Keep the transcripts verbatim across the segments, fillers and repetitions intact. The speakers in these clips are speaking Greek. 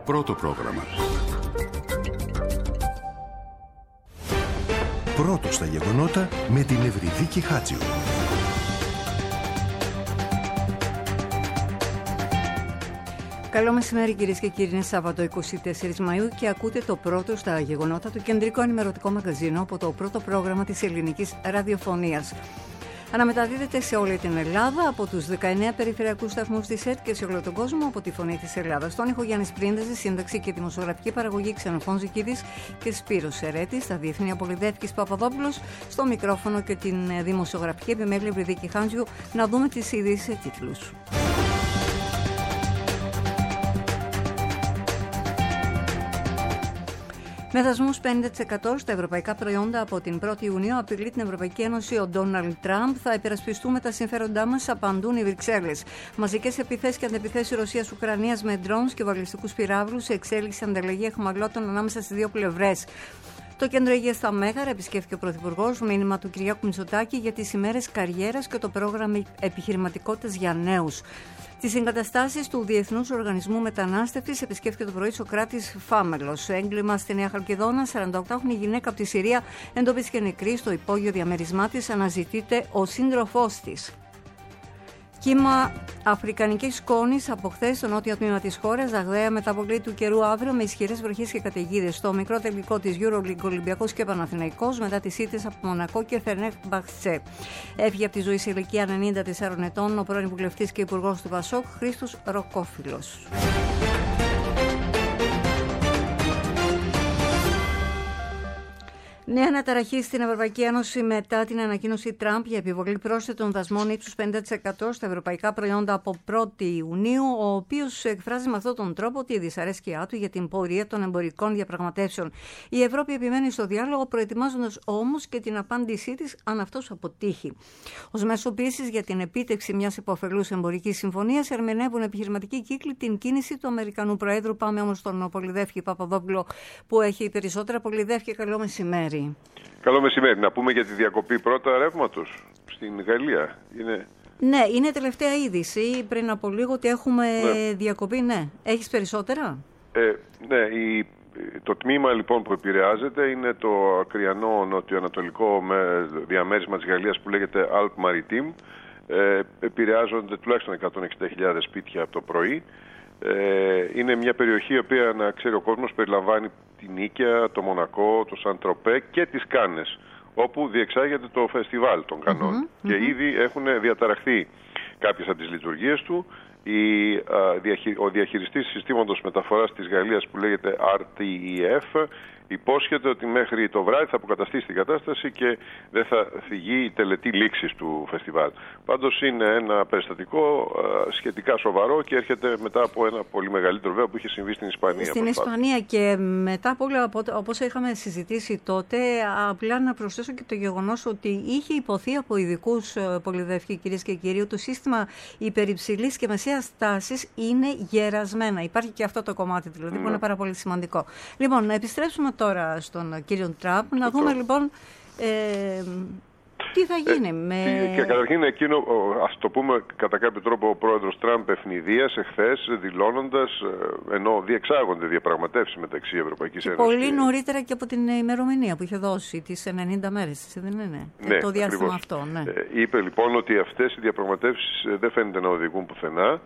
Πρώτο πρόγραμμα. Πρώτο στα γεγονότα με την Ευρυδίκη Χάτζιου. Καλό μεσημέρι κυρίες και κύριοι, είναι Σάββατο είκοσι τέσσερις Μαΐου και ακούτε το πρώτο στα γεγονότα, το κεντρικό ενημερωτικό μαγαζίνο από το πρώτο πρόγραμμα της ελληνικής ραδιοφωνίας. Αναμεταδίδεται σε όλη την Ελλάδα από τους δεκαεννέα περιφερειακούς σταθμούς της ΕΡΤ και σε όλο τον κόσμο από τη Φωνή της Ελλάδας. Στον ήχο Γιάννης Πρίντεζης, σύνταξη και δημοσιογραφική παραγωγή Ξενοφών Ζικίδης και Σπύρος Σερέτης, στα διεθνή Πολυδεύκης Παπαδόπουλος, στο μικρόφωνο και την δημοσιογραφική επιμέλεια Ευρυδίκη Χάντζιου. Να δούμε τις ειδήσεις σε τίτλους. Με δασμούς πενήντα τοις εκατό στα ευρωπαϊκά προϊόντα από την πρώτη Ιουνίου απειλεί την Ευρωπαϊκή Ένωση ο Ντόναλντ Τραμπ. Θα υπερασπιστούμε τα συμφέροντά μας, απαντούν οι Βρυξέλλες. Μαζικές επιθέσεις και αντεπιθέσεις Ρωσίας-Ουκρανίας με ντρόουνς και βαλιστικούς πυράβλους σε εξέλιξη ανταλλαγή αιχμαλώτων ανάμεσα στις δύο πλευρές. Το κέντρο υγείας στα Μέγαρα επισκέφθηκε ο Πρωθυπουργός, μήνυμα του Κυριάκου Μητσοτάκη για τις ημέρες καριέρας και το πρόγραμμα επιχειρηματικότητας για νέους. Τις εγκαταστάσεις του Διεθνούς Οργανισμού Μετανάστευσης επισκέφθηκε το πρωί Σοκράτης Φάμελος. Έγκλημα στη Νέα Χαλκιδόνα, σαρανταοκτάχρονη γυναίκα από τη Συρία εντοπίστηκε νεκρή στο υπόγειο διαμέρισμά της, αναζητείται ο σύντροφός της. Κύμα αφρικανικής σκόνης από χθες στο νότιο τμήμα της χώρας, αγδαία μεταβολή του καιρού αύριο με ισχυρές βροχές και καταιγίδες. Στο μικρό τελικό της EuroLeague, Ολυμπιακός και Παναθηναϊκός μετά τις ήττες από Μονακό και Φενέρμπαχτσε. Έφυγε από τη ζωή σε ηλικία ενενήντα τεσσάρων ετών ο πρώην βουλευτής και υπουργός του Πασόκ, Χρήστος Ροκόφιλος. Νέα αναταραχή στην Ευρωπαϊκή Ένωση μετά την ανακοίνωση Τραμπ για επιβολή πρόσθετων δασμών ύψους πενήντα τοις εκατό στα ευρωπαϊκά προϊόντα από πρώτη Ιουνίου, ο οποίος εκφράζει με αυτόν τον τρόπο τη δυσαρέσκειά του για την πορεία των εμπορικών διαπραγματεύσεων. Η Ευρώπη επιμένει στο διάλογο, προετοιμάζοντας όμως και την απάντησή της αν αυτός αποτύχει. Ως μέσο πίεσης για την επίτευξη μιας υποφελούς εμπορικής συμφωνίας, ερμηνεύουν επιχειρηματικοί κύκλοι την κίνηση του Αμερικανού Προέδρου. Πάμε όμως στον Πολυδεύκη Παπαδόπουλο που έχει περισσότερα. Πολυδεύκη, καλό μεσημέρι. Καλό μεσημέρι. Να πούμε για τη διακοπή πρώτα ρεύματος στην Γαλλία. Είναι... Ναι, είναι τελευταία είδηση πριν από λίγο ότι έχουμε ναι. διακοπή. Ναι. Έχεις περισσότερα? Ε, ναι, η, το τμήμα λοιπόν που επηρεάζεται είναι το ακριανό νοτιοανατολικό διαμέρισμα της Γαλλίας που λέγεται Alpes Maritimes. Ε, επηρεάζονται τουλάχιστον εκατόν εξήντα χιλιάδες σπίτια από το πρωί. Είναι μια περιοχή η οποία, να ξέρει ο κόσμος, περιλαμβάνει την Νίκαια, το Μονακό, το Σαντροπέ και τις Κάνες, όπου διεξάγεται το φεστιβάλ των Κανών. Mm-hmm, και mm-hmm. ήδη έχουν διαταραχθεί κάποιες από τις λειτουργίες του. Η, α, διαχει, ο διαχειριστής συστήματος μεταφοράς της Γαλλίας που λέγεται αρ τι ι εφ υπόσχεται ότι μέχρι το βράδυ θα αποκαταστήσει την κατάσταση και δεν θα θυγεί η τελετή λήξης του φεστιβάλ. Πάντως είναι ένα περιστατικό α, σχετικά σοβαρό και έρχεται μετά από ένα πολύ μεγαλύτερο βέβαια που είχε συμβεί στην Ισπανία. Στην Ισπανία και μετά από όλα, όπως είχαμε συζητήσει τότε, απλά να προσθέσω και το γεγονός ότι είχε υποθεί από ειδικούς πολυδεύκη, κυρίες και κύριοι, το σύστημα υπερυψηλής και μεσαίας τάσης είναι γερασμένα. Υπάρχει και αυτό το κομμάτι δηλαδή mm. που είναι πάρα πολύ σημαντικό. Λοιπόν, να επιστρέψουμε τώρα στον κύριο Τραμπ, να δούμε λοιπόν ε, τι θα γίνει. Ε, με... Και καταρχήν εκείνο, ας το πούμε κατά κάποιο τρόπο, ο πρόεδρος Τραμπ ευνηδίασε χθες δηλώνοντας, ενώ διεξάγονται διαπραγματεύσεις μεταξύ Ευρωπαϊκής Ένωσης. Πολύ και... νωρίτερα και από την ημερομηνία που είχε δώσει, τις ενενήντα μέρες, δεν είναι, ναι, το διάστημα ακριβώς. αυτό. Ναι. Ε, είπε λοιπόν ότι αυτές οι διαπραγματεύσεις δεν φαίνεται να οδηγούν πουθενά.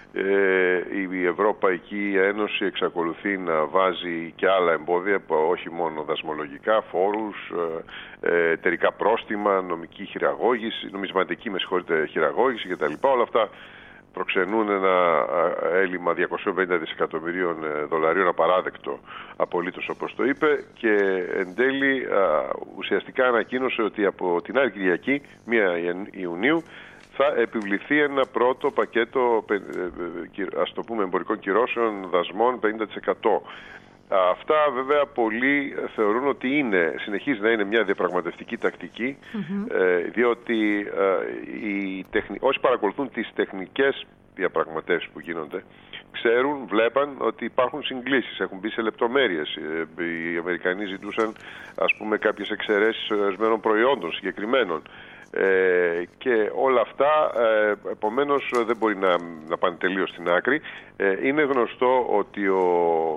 Η Ευρωπαϊκή Ένωση εξακολουθεί να βάζει και άλλα εμπόδια, όχι μόνο δασμολογικά, φόρους, εταιρικά πρόστιμα, νομική χειραγώγηση, νομισματική με συγχωρείτε χειραγώγηση κτλ. Όλα αυτά προξενούν ένα έλλειμμα διακόσια πενήντα δισεκατομμυρίων δολαρίων, απαράδεκτο απολύτως όπως το είπε, και εν τέλει ουσιαστικά ανακοίνωσε ότι από την άλλη Κυριακή, πρώτη Ιουνίου, θα επιβληθεί ένα πρώτο πακέτο, ας το πούμε, εμπορικών κυρώσεων δασμών πενήντα τοις εκατό. Αυτά βέβαια πολλοί θεωρούν ότι είναι, συνεχίζει να είναι μια διαπραγματευτική τακτική, mm-hmm. ε, διότι ε, οι τεχνι... όσοι παρακολουθούν τις τεχνικές διαπραγματεύσεις που γίνονται ξέρουν, βλέπαν ότι υπάρχουν συγκλήσεις, έχουν μπει σε λεπτομέρειες. Οι Αμερικανοί ζητούσαν, ας πούμε, κάποιες εξαιρέσεις ορισμένων προϊόντων συγκεκριμένων. Ε, και όλα αυτά ε, επομένως δεν μπορεί να, να πάνε τελείως στην άκρη. Ε, είναι γνωστό ότι ο,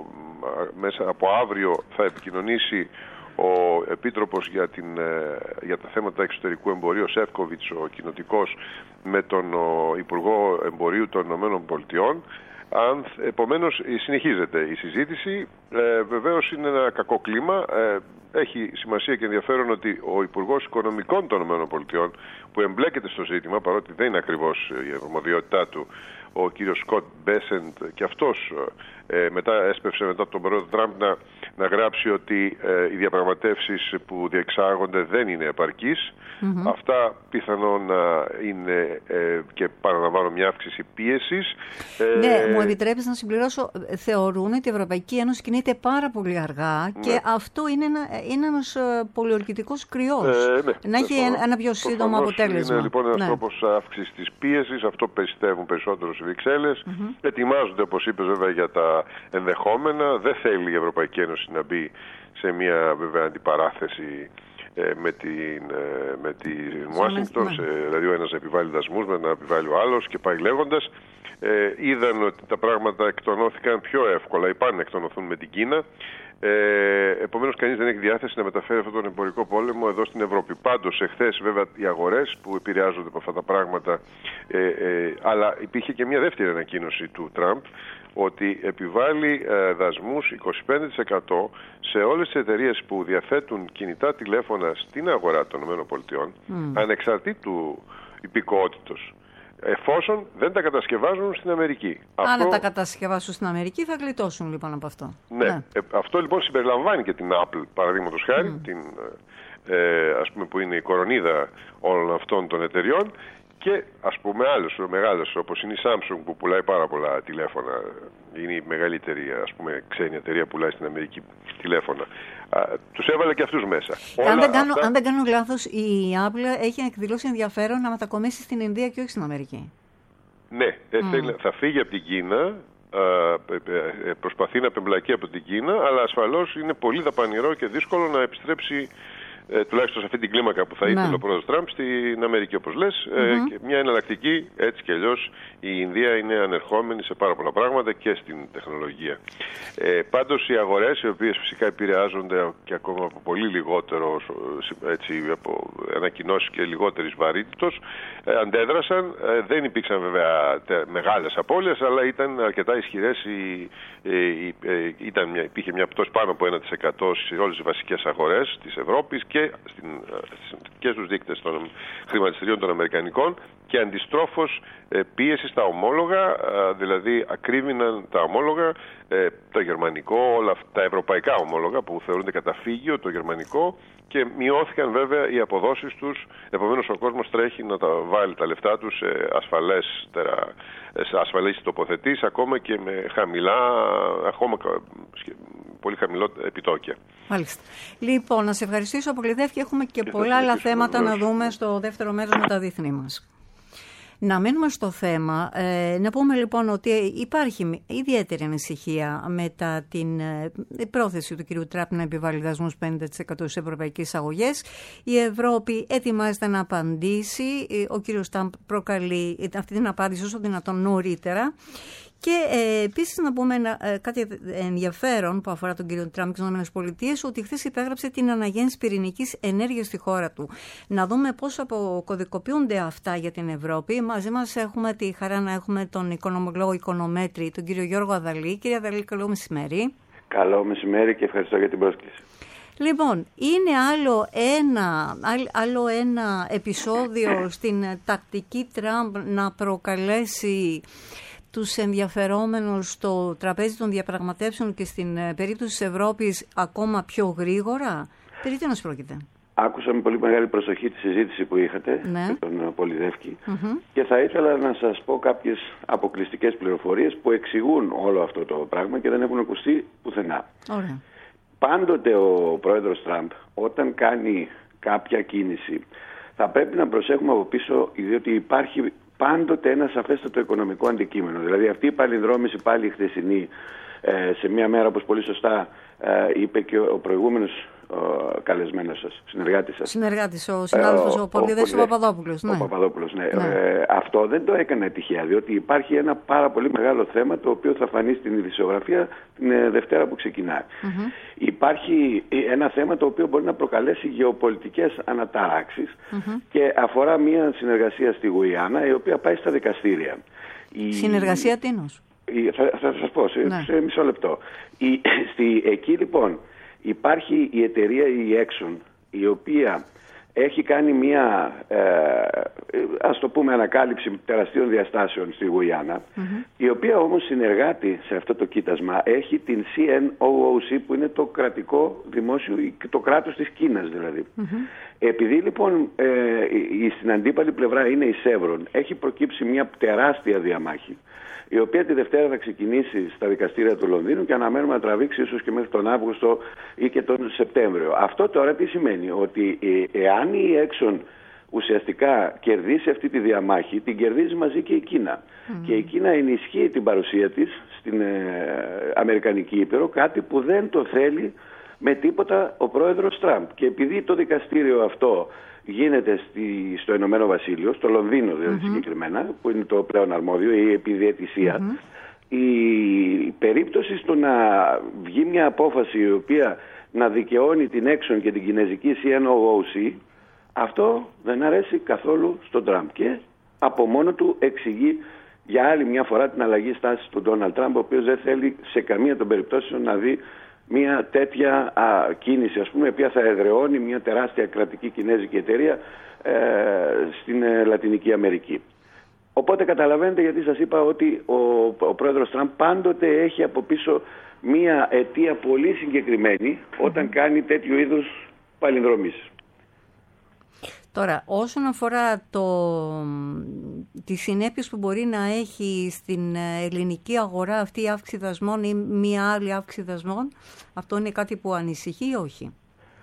μέσα από αύριο θα επικοινωνήσει ο Επίτροπος για, την, για τα θέματα εξωτερικού εμπορίου, Σεύκοβιτς, ο κοινοτικός, με τον ο Υπουργό Εμπορίου των Ηνωμένων Πολιτειών. Αν, επομένως συνεχίζεται η συζήτηση. Ε, βεβαίως είναι ένα κακό κλίμα. Ε, έχει σημασία και ενδιαφέρον ότι ο Υπουργός Οικονομικών των ΗΠΑ, που εμπλέκεται στο ζήτημα, παρότι δεν είναι ακριβώς η αρμοδιότητά του, ο κύριος Σκοτ Μπέσεντ, και αυτός ε, μετά έσπευσε μετά από τον πρόεδρο Τραμπ να, να γράψει ότι ε, οι διαπραγματεύσεις που διεξάγονται δεν είναι επαρκείς. Mm-hmm. Αυτά πιθανόν να είναι ε, και παραλαμβάνω μια αύξηση πίεσης. Ναι, ε, μου επιτρέπεις να συμπληρώσω. Θεωρούν ότι η Ευρωπαϊκή Ένωση κινείται πάρα πολύ αργά, ναι, και αυτό είναι, ένα, είναι ένας πολιορκητικός κρυός. Ε, ναι, να έχει ένα, ένα πιο σύντομο αποτέλεσμα. Είναι λοιπόν ένας ναι. τρόπος αύξησης της πίεσης, αυτό πιστεύουν περισσότερο οι Βρυξέλλες. Mm-hmm. Ετοιμάζονται, όπως είπες, βέβαια, για τα ενδεχόμενα. Δεν θέλει η Ευρωπαϊκή Ένωση να μπει σε μια βέβαια αντιπαράθεση ε, με την, ε, με την Ουάσιγκτον, ναι. δηλαδή ο ένας να επιβάλλει δασμούς, με να επιβάλλει ο άλλος και πάει λέγοντας. Ε, είδαν ότι τα πράγματα εκτονώθηκαν πιο εύκολα ή πάνε να εκτονωθούν με την Κίνα. Ε, επομένως κανείς δεν έχει διάθεση να μεταφέρει αυτόν τον εμπορικό πόλεμο εδώ στην Ευρώπη. Πάντως εχθές βέβαια οι αγορές που επηρεάζονται από αυτά τα πράγματα, ε, ε, αλλά υπήρχε και μια δεύτερη ανακοίνωση του Τραμπ ότι επιβάλλει ε, δασμούς είκοσι πέντε τοις εκατό σε όλες τις εταιρείες που διαθέτουν κινητά τηλέφωνα στην αγορά των ΗΠΑ, mm. ανεξαρτήτου υπηκότητος, εφόσον δεν τα κατασκευάζουν στην Αμερική. Αν αυτό... τα κατασκευάσουν στην Αμερική θα γλιτώσουν λοιπόν από αυτό. Ναι, ναι. Ε, αυτό λοιπόν συμπεριλαμβάνει και την Apple, παραδείγματος χάρη, mm. την, ε, ας πούμε, που είναι η κορονίδα όλων αυτών των εταιριών, και ας πούμε άλλες μεγάλες όπως είναι η Samsung που πουλάει πάρα πολλά τηλέφωνα, είναι η μεγαλύτερη, ας πούμε, ξένη εταιρεία που πουλάει στην Αμερική τηλέφωνα. Α, τους έβαλε και αυτούς μέσα. Αν δεν, κάνω, αυτά... αν δεν κάνω λάθος, η Apple έχει εκδηλώσει ενδιαφέρον να μετακομίσει στην Ινδία και όχι στην Αμερική. Ναι, mm. θα φύγει από την Κίνα, προσπαθεί να απεμπλακεί από την Κίνα, αλλά ασφαλώς είναι πολύ δαπανηρό και δύσκολο να επιστρέψει, Ε, τουλάχιστον σε αυτή την κλίμακα που θα ήθελε ναι. ο πρόεδρος Τραμπ στην Αμερική, όπως λες. Mm-hmm. Ε, και μια εναλλακτική, έτσι κι αλλιώς η Ινδία είναι ανερχόμενη σε πάρα πολλά πράγματα και στην τεχνολογία. Ε, πάντως οι αγορές, οι οποίες φυσικά επηρεάζονται και ακόμα από πολύ λιγότερο, έτσι, από ανακοινώσεις και λιγότερης βαρύτητος, ε, αντέδρασαν. Ε, δεν υπήρξαν βέβαια τε, μεγάλες απώλειες, αλλά ήταν αρκετά ισχυρές. Η, ε, ε, ήταν μια, υπήρχε μια πτώση πάνω από ένα τοις εκατό σε όλες τις βασικές αγορές της Ευρώπης και Και, στην, και στους δείκτες των χρηματιστηρίων των Αμερικανικών, και αντιστρόφως ε, πίεση στα ομόλογα, ε, δηλαδή ακρίβηναν τα ομόλογα, ε, το γερμανικό, όλα αυτά, τα ευρωπαϊκά ομόλογα που θεωρούνται καταφύγιο, το γερμανικό, και μειώθηκαν βέβαια οι αποδόσεις τους. Επομένως ο κόσμος τρέχει να τα βάλει τα λεφτά τους σε, ασφαλέστερα, σε ασφαλείς τοποθετήσεις, ακόμα και με χαμηλά, ακόμα πολύ χαμηλό επιτόκια. Μάλιστα. Λοιπόν, να σε ευχαριστήσω πολύ. Έχουμε και, και πολλά άλλα θέματα να δούμε στο δεύτερο μέρος με τα διεθνή μας. Να μείνουμε στο θέμα. Ε, να πούμε λοιπόν ότι υπάρχει ιδιαίτερη ανησυχία μετά την ε, πρόθεση του κ. Τραμπ να επιβάλλει δασμούς πενήντα τοις εκατό στις ευρωπαϊκές εισαγωγές. Η Ευρώπη ετοιμάζεται να απαντήσει. Ο κ. Τραμπ προκαλεί αυτή την απάντηση όσο δυνατόν νωρίτερα. Και ε, επίσης να πούμε ε, κάτι ενδιαφέρον που αφορά τον κύριο Τραμπ και τις ΗΠΑ, ότι χθες υπέγραψε την αναγέννηση πυρηνικής ενέργειας στη χώρα του. Να δούμε πώς αποκωδικοποιούνται αυτά για την Ευρώπη. Μαζί μας έχουμε τη χαρά να έχουμε τον οικονομολόγο οικονομέτρη, τον κύριο Γιώργο Αδαλή. Κύριε Αδαλή, καλό μεσημέρι. Καλό μεσημέρι και ευχαριστώ για την πρόσκληση. Λοιπόν, είναι άλλο ένα, άλλο ένα επεισόδιο στην τακτική Τραμπ να προκαλέσει τους ενδιαφερόμενους στο τραπέζι των διαπραγματεύσεων και στην περίπτωση της Ευρώπης ακόμα πιο γρήγορα. Περί τίνος πρόκειται? Άκουσα με πολύ μεγάλη προσοχή τη συζήτηση που είχατε, ναι, με τον Πολυδεύκη, mm-hmm. και θα ήθελα να σας πω κάποιες αποκλειστικές πληροφορίες που εξηγούν όλο αυτό το πράγμα και δεν έχουν ακουστεί πουθενά. Ωραία. Πάντοτε ο πρόεδρος Τραμπ όταν κάνει κάποια κίνηση θα πρέπει να προσέχουμε από πίσω, διότι υπάρχει πάντοτε ένα σαφέστατο οικονομικό αντικείμενο. Δηλαδή αυτή η παλινδρόμηση πάλι χθεσινή, ε, σε μια μέρα όπως πολύ σωστά ε, είπε και ο προηγούμενος ο καλεσμένος σας, συνεργάτης σας. Συνεργάτης, ο συνάδελφος, ο, ο, ο Πολυδέσης ο Παπαδόπουλος. Ναι. Ο Παπαδόπουλος, ναι. ναι. Ε, αυτό δεν το έκανε τυχαία, διότι υπάρχει ένα πάρα πολύ μεγάλο θέμα το οποίο θα φανεί στην ειδησιογραφία την ε, Δευτέρα που ξεκινάει. Mm-hmm. Υπάρχει ένα θέμα το οποίο μπορεί να προκαλέσει γεωπολιτικές αναταράξεις mm-hmm. και αφορά μια συνεργασία στη Γουιάννα η οποία πάει στα δικαστήρια. Συνεργασία τίνος? Θα, θα σας πω σε, ναι. σε μισό λεπτό. Η, στη, εκεί λοιπόν υπάρχει η εταιρεία η Exxon, η οποία έχει κάνει μια ε, ας το πούμε ανακάλυψη τεραστίων διαστάσεων στη Γουιάννα, mm-hmm. η οποία όμως συνεργάτη σε αυτό το κοίτασμα έχει την σι εν ο ο σι που είναι το κρατικό δημόσιο, το κράτος της Κίνας δηλαδή. Mm-hmm. Επειδή λοιπόν ε, η, στην αντίπαλη πλευρά είναι η Chevron, έχει προκύψει μια τεράστια διαμάχη, η οποία τη Δευτέρα θα ξεκινήσει στα δικαστήρια του Λονδίνου και αναμένουμε να τραβήξει ίσως και μέχρι τον Αύγουστο ή και τον Σεπτέμβριο. Αυτό τώρα τι σημαίνει? Ότι εάν η Exxon ουσιαστικά κερδίσει αυτή τη διαμάχη, την κερδίζει μαζί και η Κίνα. Mm. Και η Κίνα ενισχύει την παρουσία της στην ε, Αμερικανική Ήπειρο, κάτι που δεν το θέλει με τίποτα ο πρόεδρος Τραμπ. Και επειδή το δικαστήριο αυτό γίνεται στη, στο Ηνωμένο Βασίλειο, στο Λονδίνο δηλαδή mm-hmm. συγκεκριμένα, που είναι το πλέον αρμόδιο, η επιδιαιτησία, mm-hmm. η περίπτωση στο να βγει μια απόφαση η οποία να δικαιώνει την Exxon και την κινέζικη σι εν ο ο σι, αυτό δεν αρέσει καθόλου στον Τραμπ και από μόνο του εξηγεί για άλλη μια φορά την αλλαγή στάσης του Ντόναλντ Τραμπ, ο οποίος δεν θέλει σε καμία των περιπτώσεων να δει μια τέτοια α, κίνηση, ας πούμε, η οποία θα εδραιώνει μια τεράστια κρατική κινέζικη εταιρεία ε, στην ε, Λατινική Αμερική. Οπότε καταλαβαίνετε γιατί σας είπα ότι ο, ο πρόεδρος Τραμπ πάντοτε έχει από πίσω μια αιτία πολύ συγκεκριμένη όταν mm-hmm. κάνει τέτοιου είδους παλινδρομήσεις. Τώρα, όσον αφορά το, τις συνέπειες που μπορεί να έχει στην ελληνική αγορά αυτή η αύξηση δασμών ή μια άλλη αύξηση δασμών, αυτό είναι κάτι που ανησυχεί ή όχι?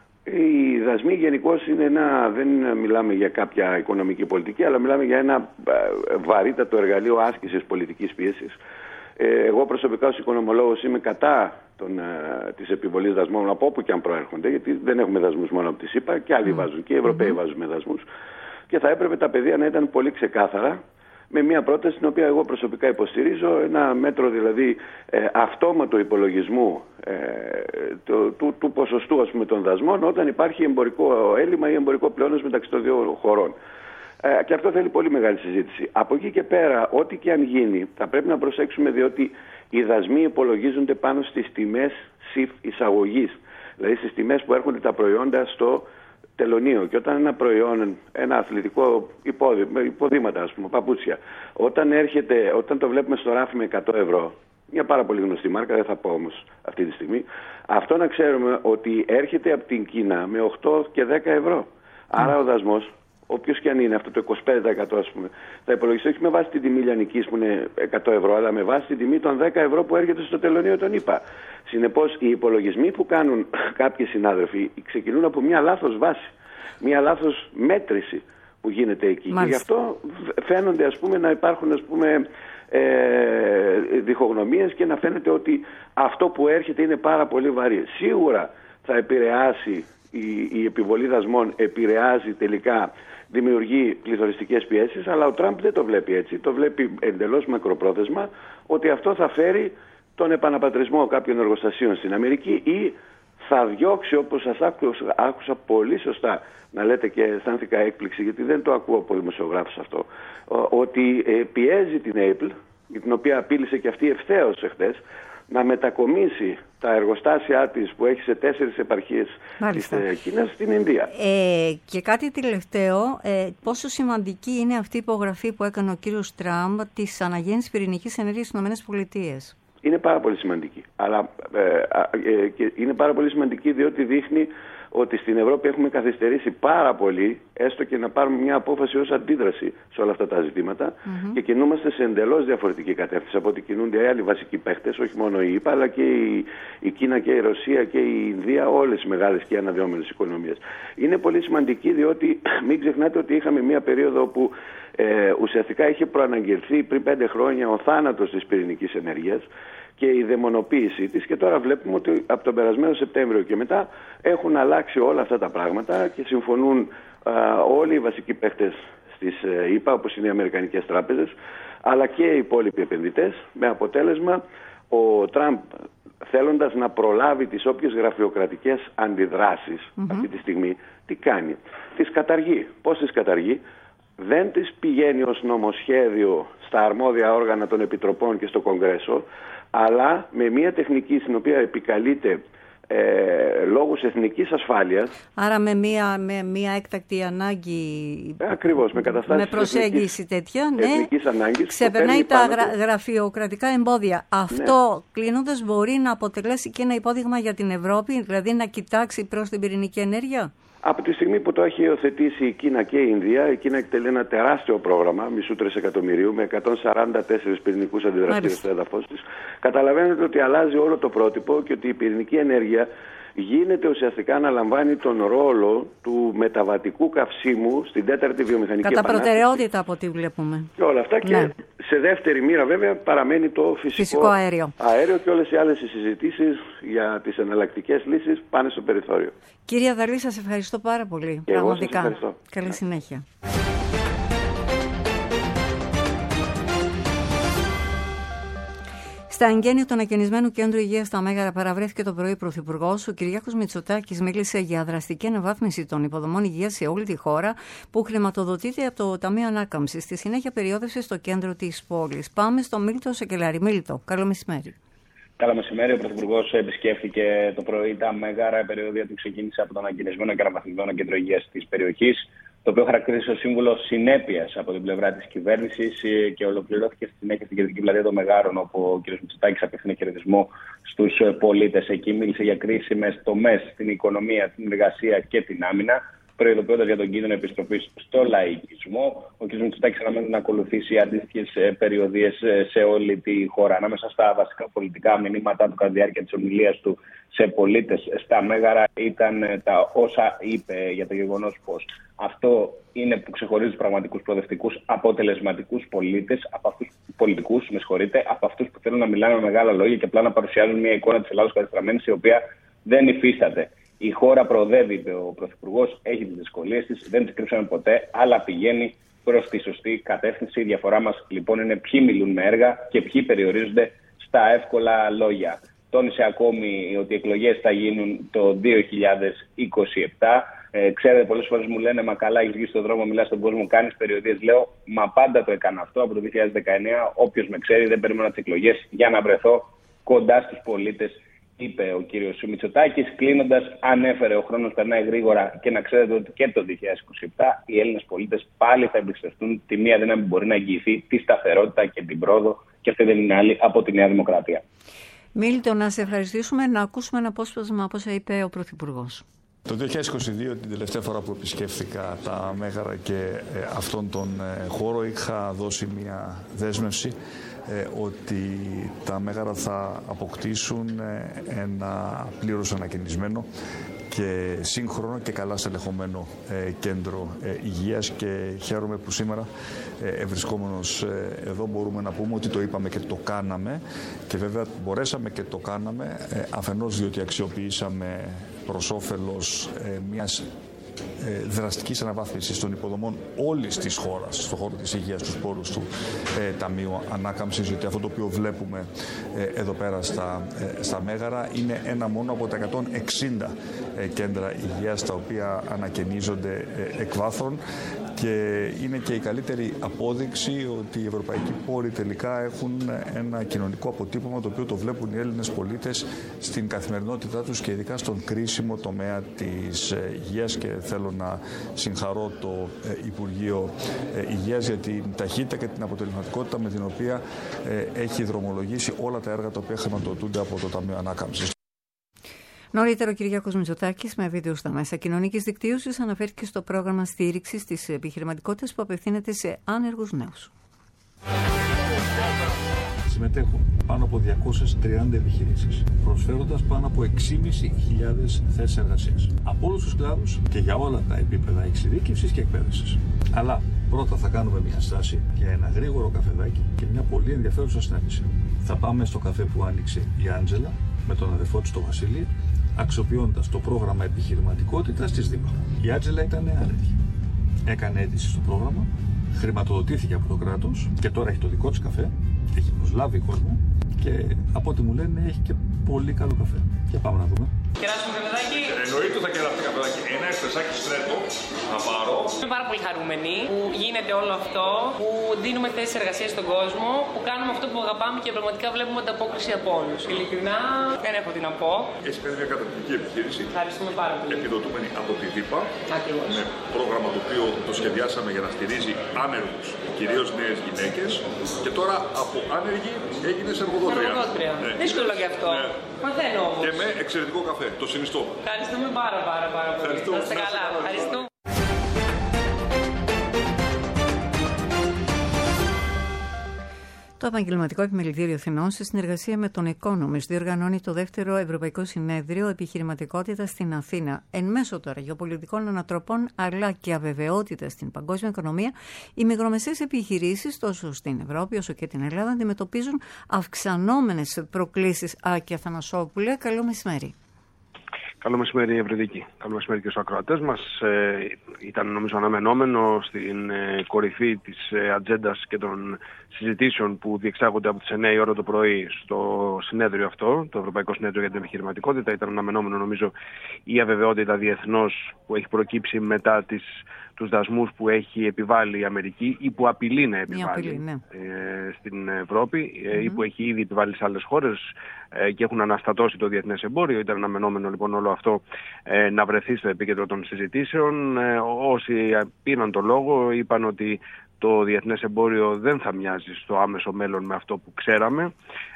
Οι δασμοί γενικώς είναι ένα, δεν μιλάμε για κάποια οικονομική πολιτική, αλλά μιλάμε για ένα βαρύτατο εργαλείο άσκησης πολιτικής πίεσης. Εγώ προσωπικά ως οικονομολόγος είμαι κατά των, της επιβολής δασμών από όπου και αν προέρχονται, γιατί δεν έχουμε δασμούς μόνο από τη ΣΥΠΑ και άλλοι mm. βάζουν και οι Ευρωπαίοι mm-hmm. βάζουν με δασμούς. Και θα έπρεπε τα πεδία να ήταν πολύ ξεκάθαρα, με μια πρόταση την οποία εγώ προσωπικά υποστηρίζω, ένα μέτρο δηλαδή ε, αυτόματο υπολογισμού ε, το, του, του ποσοστού ας πούμε, των δασμών όταν υπάρχει εμπορικό έλλειμμα ή εμπορικό πλεόνασμα μεταξύ των δύο χωρών. Ε, και αυτό θέλει πολύ μεγάλη συζήτηση. Από εκεί και πέρα, ό,τι και αν γίνει, θα πρέπει να προσέξουμε διότι οι δασμοί υπολογίζονται πάνω στις τιμές σι άι εφ εισαγωγής, δηλαδή στις τιμές που έρχονται τα προϊόντα στο τελωνείο. Και όταν ένα προϊόν, ένα αθλητικό υπόδημα, υποδήματα, ας πούμε, παπούτσια, όταν, έρχεται, όταν το βλέπουμε στο ράφι με εκατό ευρώ, μια πάρα πολύ γνωστή μάρκα, δεν θα πω όμως αυτή τη στιγμή, αυτό να ξέρουμε ότι έρχεται από την Κίνα με οκτώ και δέκα ευρώ. Άρα ο δασμός, όποιος και αν είναι αυτό το είκοσι πέντε τοις εκατό ας πούμε, θα υπολογιστεί όχι με βάση την τιμή λιανικής που είναι εκατό ευρώ, αλλά με βάση την τιμή των δέκα ευρώ που έρχεται στο τελωνείο των ΗΠΑ. Συνεπώς, οι υπολογισμοί που κάνουν κάποιοι συνάδελφοι ξεκινούν από μια λάθος βάση, μια λάθος μέτρηση που γίνεται εκεί. Μάλιστα. Και γι' αυτό φαίνονται ας πούμε, να υπάρχουν ας πούμε, ε, διχογνωμίες και να φαίνεται ότι αυτό που έρχεται είναι πάρα πολύ βαρύ. Σίγουρα θα επηρεάσει η, η επιβολή δασμών, επηρεάζει τελικά, δημιουργεί πληθωριστικές πιέσεις, αλλά ο Τραμπ δεν το βλέπει έτσι. Το βλέπει εντελώς μακροπρόθεσμα ότι αυτό θα φέρει τον επαναπατρισμό κάποιων εργοστασίων στην Αμερική ή θα διώξει, όπως σας άκουσα, άκουσα πολύ σωστά να λέτε και αισθάνθηκα έκπληξη, γιατί δεν το ακούω από δημοσιογράφους αυτό, ότι πιέζει την Apple, για την οποία απείλησε και αυτή ευθέως εχθές, να μετακομίσει τα εργοστάσια της που έχει σε τέσσερις επαρχίες της Κίνας στην Ινδία. Ε, και κάτι τελευταίο, ε, πόσο σημαντική είναι αυτή η υπογραφή που έκανε ο κύριος Τραμπ της αναγέννησης πυρηνικής ενέργειας στις ΗΠΑ? Είναι πάρα πολύ σημαντική. Αλλά ε, ε, και είναι πάρα πολύ σημαντική διότι δείχνει ότι στην Ευρώπη έχουμε καθυστερήσει πάρα πολύ, έστω και να πάρουμε μια απόφαση ως αντίδραση σε όλα αυτά τα ζητήματα mm-hmm. και κινούμαστε σε εντελώς διαφορετική κατεύθυνση από ότι κινούνται οι άλλοι βασικοί παίχτες, όχι μόνο η ΗΠΑ, αλλά και η, η Κίνα και η Ρωσία και η Ινδία, όλες οι μεγάλες και αναδυόμενες οικονομίες. Είναι πολύ σημαντική διότι μην ξεχνάτε ότι είχαμε μια περίοδο όπου ε, ουσιαστικά είχε προαναγγελθεί πριν πέντε χρόνια ο θάνατος της πυρηνικής ενέργειας και η δαιμονοποίησή της, και τώρα βλέπουμε ότι από τον περασμένο Σεπτέμβριο και μετά έχουν αλλάξει όλα αυτά τα πράγματα και συμφωνούν α, όλοι οι βασικοί παίχτες στις ΗΠΑ, όπως είναι οι Αμερικανικές τράπεζες, αλλά και οι υπόλοιποι επενδυτές, με αποτέλεσμα ο Τραμπ, θέλοντας να προλάβει τις όποιες γραφειοκρατικές αντιδράσεις mm-hmm. αυτή τη στιγμή, τι κάνει? Τις καταργεί. Πώς τις καταργεί? Δεν τις πηγαίνει ως νομοσχέδιο στα αρμόδια όργανα των επιτροπών και στο Κογκρέσο, αλλά με μια τεχνική στην οποία επικαλείται ε, λόγους εθνικής ασφάλειας. Άρα με μια, με μια έκτακτη ανάγκη. Ακριβώς, με καταστάσεις με προσέγγιση εθνικής, τέτοια, ναι. εθνικής ανάγκης. Ξεπερνάει τα γρα, γραφειοκρατικά εμπόδια. Αυτό, ναι, κλείνοντας, μπορεί να αποτελέσει και ένα υπόδειγμα για την Ευρώπη, δηλαδή να κοιτάξει προς την πυρηνική ενέργεια. Από τη στιγμή που το έχει υιοθετήσει η Κίνα και η Ινδία, η Κίνα εκτελεί ένα τεράστιο πρόγραμμα μισού τρισεκατομμυρίου με εκατόν σαράντα τέσσερις πυρηνικούς αντιδραστήρες στο έδαφος της. Καταλαβαίνετε ότι αλλάζει όλο το πρότυπο και ότι η πυρηνική ενέργεια γίνεται ουσιαστικά να λαμβάνει τον ρόλο του μεταβατικού καυσίμου στην τέταρτη βιομηχανική επανάσταση. Κατά προτεραιότητα από ό,τι βλέπουμε. Και όλα αυτά, ναι. Και σε δεύτερη μοίρα βέβαια παραμένει το φυσικό, φυσικό αέριο. αέριο και όλες οι άλλες συζητήσεις για τις εναλλακτικές λύσεις πάνε στο περιθώριο. Κύριε Δαλή, σας ευχαριστώ πάρα πολύ. Και πραγματικά. Εγώ σας ευχαριστώ. Καλή συνέχεια. Στα εγγένεια του ανακαινισμένου κέντρου υγείας στα Μέγαρα παραβρέθηκε το πρωί ο Πρωθυπουργός. Ο Κυριάκος Μητσοτάκης μίλησε για δραστική αναβάθμιση των υποδομών υγείας σε όλη τη χώρα, που χρηματοδοτείται από το Ταμείο Ανάκαμψης. Στη συνέχεια περιόδευσε στο κέντρο της πόλης. Πάμε στο Μίλτο Σεκελάρη. Μίλτο, καλό μεσημέρι. Καλό μεσημέρι. Ο Πρωθυπουργός επισκέφθηκε το πρωί τα Μέγαρα. Η περιοδία του ξεκίνησε από το ανακαινισμένο και αναβαθμισμένο κέντρο υγείας της περιοχής, το οποίο χαρακτηρίζει ο σύμβουλο συνέπειας από την πλευρά της κυβέρνησης και ολοκληρώθηκε στη συνέχεια στην κεντρική πλατεία των Μεγάρων, όπου ο κ. Μητσοτάκης απευθύνει χαιρετισμό στους πολίτες. Εκεί μίλησε για κρίσιμες τομές στην οικονομία, την εργασία και την άμυνα, προειδοποιώντας για τον κίνδυνο επιστροφής στο λαϊκισμό. Ο κ. Μητσοτάκης αναμένεται να ακολουθήσει αντίστοιχες περιοδίες σε όλη τη χώρα. Ανάμεσα στα βασικά πολιτικά μηνύματα του κατά τη διάρκεια της ομιλίας του σε πολίτες στα Μέγαρα ήταν τα όσα είπε για το γεγονός πως αυτό είναι που ξεχωρίζει τους πραγματικούς προοδευτικούς αποτελεσματικούς πολίτες από αυτούς πολιτικούς, με συγχωρείτε, από αυτούς που θέλουν να μιλάνε με μεγάλα λόγια και απλά να παρουσιάζουν μια εικόνα της Ελλάδος κατεστραμμένης, η οποία δεν υφίσταται. Η χώρα προοδεύει, είπε ο Πρωθυπουργός, έχει τις δυσκολίες της, δεν τις κρύψαμε ποτέ, αλλά πηγαίνει προς τη σωστή κατεύθυνση. Η διαφορά μας λοιπόν είναι ποιοι μιλούν με έργα και ποιοι περιορίζονται στα εύκολα λόγια. Τόνισε ακόμη ότι οι εκλογές θα γίνουν το δύο χιλιάδες είκοσι επτά. Ε, ξέρετε, πολλές φορές μου λένε, μα καλά, έχεις βγει στον δρόμο, μιλάς στον κόσμο, κάνεις περιοδίες. Λέω, μα πάντα το έκανα αυτό από το δύο χιλιάδες δεκαεννέα. Όποιος με ξέρει, δεν περίμενα τις εκλογές για να βρεθώ κοντά στους πολίτες, είπε ο κύριος Μητσοτάκης. Κλείνοντας, ανέφερε, ο χρόνος περνάει γρήγορα και να ξέρετε ότι και το δύο χιλιάδες είκοσι επτά οι Έλληνες πολίτες πάλι θα εμπιστευτούν τη μία δύναμη που μπορεί να εγγυηθεί τη σταθερότητα και την πρόοδο, και αυτή δεν είναι άλλη από τη Νέα Δημοκρατία. Μίλτο, να σε ευχαριστήσουμε, να ακούσουμε ένα απόσπασμα από όσα είπε ο Πρωθυπουργός. Το δύο χιλιάδες είκοσι δύο, την τελευταία φορά που επισκέφθηκα τα Μέγαρα και ε, αυτόν τον ε, χώρο, είχα δώσει μια δέσμευση ε, ότι τα Μέγαρα θα αποκτήσουν ε, ένα πλήρως ανακαινισμένο και σύγχρονο και καλά στελεχωμένο ε, κέντρο ε, υγείας, και χαίρομαι που σήμερα ε, ευρισκόμενος ε, εδώ μπορούμε να πούμε ότι το είπαμε και το κάναμε, και βέβαια μπορέσαμε και το κάναμε ε, αφενός διότι αξιοποιήσαμε προς όφελος ε, μιας ε, δραστικής αναβάθμισης των υποδομών όλης της χώρας στον χώρο της υγείας, στους πόρους του ε, Ταμείου Ανάκαμψης, διότι αυτό το οποίο βλέπουμε ε, εδώ πέρα στα, ε, στα Μέγαρα είναι ένα μόνο από τα εκατόν εξήντα ε, κέντρα υγείας τα οποία ανακαινίζονται ε, εκ βάθρων, και είναι και η καλύτερη απόδειξη ότι οι ευρωπαϊκοί πόροι τελικά έχουν ένα κοινωνικό αποτύπωμα, το οποίο το βλέπουν οι Έλληνες πολίτες στην καθημερινότητά τους και ειδικά στον κρίσιμο τομέα της υγείας. Και θέλω να συγχαρώ το Υπουργείο Υγείας για την ταχύτητα και την αποτελεσματικότητα με την οποία έχει δρομολογήσει όλα τα έργα τα οποία χρηματοδοτούνται από το Ταμείο Ανάκαμψης. Νωρίτερα, ο Κυριάκος Μητσοτάκης, με βίντεο στα μέσα κοινωνικής δικτύωσης, αναφέρθηκε στο πρόγραμμα στήριξης της επιχειρηματικότητας που απευθύνεται σε άνεργους νέους. Συμμετέχουν πάνω από διακόσιες τριάντα επιχειρήσεις, προσφέροντας πάνω από έξι χιλιάδες πεντακόσιες θέσεις εργασίας. Από όλους τους κλάδους και για όλα τα επίπεδα εξειδίκευσης και εκπαίδευσης. Αλλά πρώτα θα κάνουμε μια στάση για ένα γρήγορο καφεδάκι και μια πολύ ενδιαφέρουσα συνάντηση. Θα πάμε στο καφέ που άνοιξε η Άντζελα με τον αδερφό της τον Βασίλη, αξιοποιώντας το πρόγραμμα επιχειρηματικότητας της ΔΥΠΑ. Η Άντζελα ήταν άνετη. Έκανε αίτηση στο πρόγραμμα, χρηματοδοτήθηκε από το κράτος και τώρα έχει το δικό της καφέ, έχει προσλάβει κόσμο και από ό,τι μου λένε έχει και πολύ καλό καφέ. Και πάμε να δούμε. Κεράσουμε καφεδάκι. Εννοείται θα κεράσουμε καφεδάκι. Ένα εσπρεσάκι στρέτο θα πάρω. Είμαι πάρα πολύ χαρούμενοι που γίνεται όλο αυτό, που δίνουμε θέσεις εργασίας στον κόσμο, που κάνουμε αυτό που αγαπάμε και πραγματικά βλέπουμε ανταπόκριση από όλους. Ειλικρινά δεν έχω τι να πω. Έχει κάνει μια καταπληκτική επιχείρηση. Ευχαριστούμε πάρα πολύ. Επιδοτούμενη από τη ΔΥΠΑ. Ακριβώς. Με πρόγραμμα το οποίο το σχεδιάσαμε για να στηρίζει άνεργους, κυρίως νέες γυναίκες. Και τώρα από άνεργη έγινε εργοδότρια. Εργοδότρια. Ναι. Δύσκολο γι' αυτό. Ναι. Μαθαίνω όμως. Και με εξαιρετικό καφέ. Το συνιστώ. Ευχαριστούμε πάρα πάρα πάρα πολύ. Να είστε καλά. Ευχαριστώ. Το Επαγγελματικό Επιμελητήριο Αθηνών, σε συνεργασία με τον Economist, διοργανώνει το δεύτερο Ευρωπαϊκό Συνέδριο Επιχειρηματικότητας στην Αθήνα. Εν μέσω τώρα γεωπολιτικών ανατροπών αλλά και αβεβαιότητας στην παγκόσμια οικονομία, οι μικρομεσαίες επιχειρήσεις τόσο στην Ευρώπη όσο και την Ελλάδα αντιμετωπίζουν αυξανόμενες προκλήσεις. Άκη Αθανασόπουλε, καλό μεσημέρι. Καλό μεσημέρι, Ευρυδίκη. Καλό μεσημέρι και στους ακροατές μας. Ε, ήταν νομίζω αναμενόμενο στην ε, κορυφή της ε, ατζέντας και των συζητήσεων που διεξάγονται από τις εννιά η ώρα το πρωί στο συνέδριο αυτό, το Ευρωπαϊκό Συνέδριο για την Επιχειρηματικότητα. Ήταν αναμενόμενο νομίζω η αβεβαιότητα διεθνώς που έχει προκύψει μετά τις, τους δασμούς που έχει επιβάλει η Αμερική ή που απειλεί να επιβάλλει απειλή, ναι. ε, στην Ευρώπη mm-hmm. ε, ή που έχει ήδη επιβάλει σε άλλες χώρες ε, και έχουν αναστατώσει το διεθνές εμπόριο. Ήταν αναμενόμενο λοιπόν όλο αυτό ε, να βρεθεί στο επίκεντρο των συζητήσεων. Ε, όσοι πήραν το λόγο είπαν ότι το διεθνές εμπόριο δεν θα μοιάζει στο άμεσο μέλλον με αυτό που ξέραμε.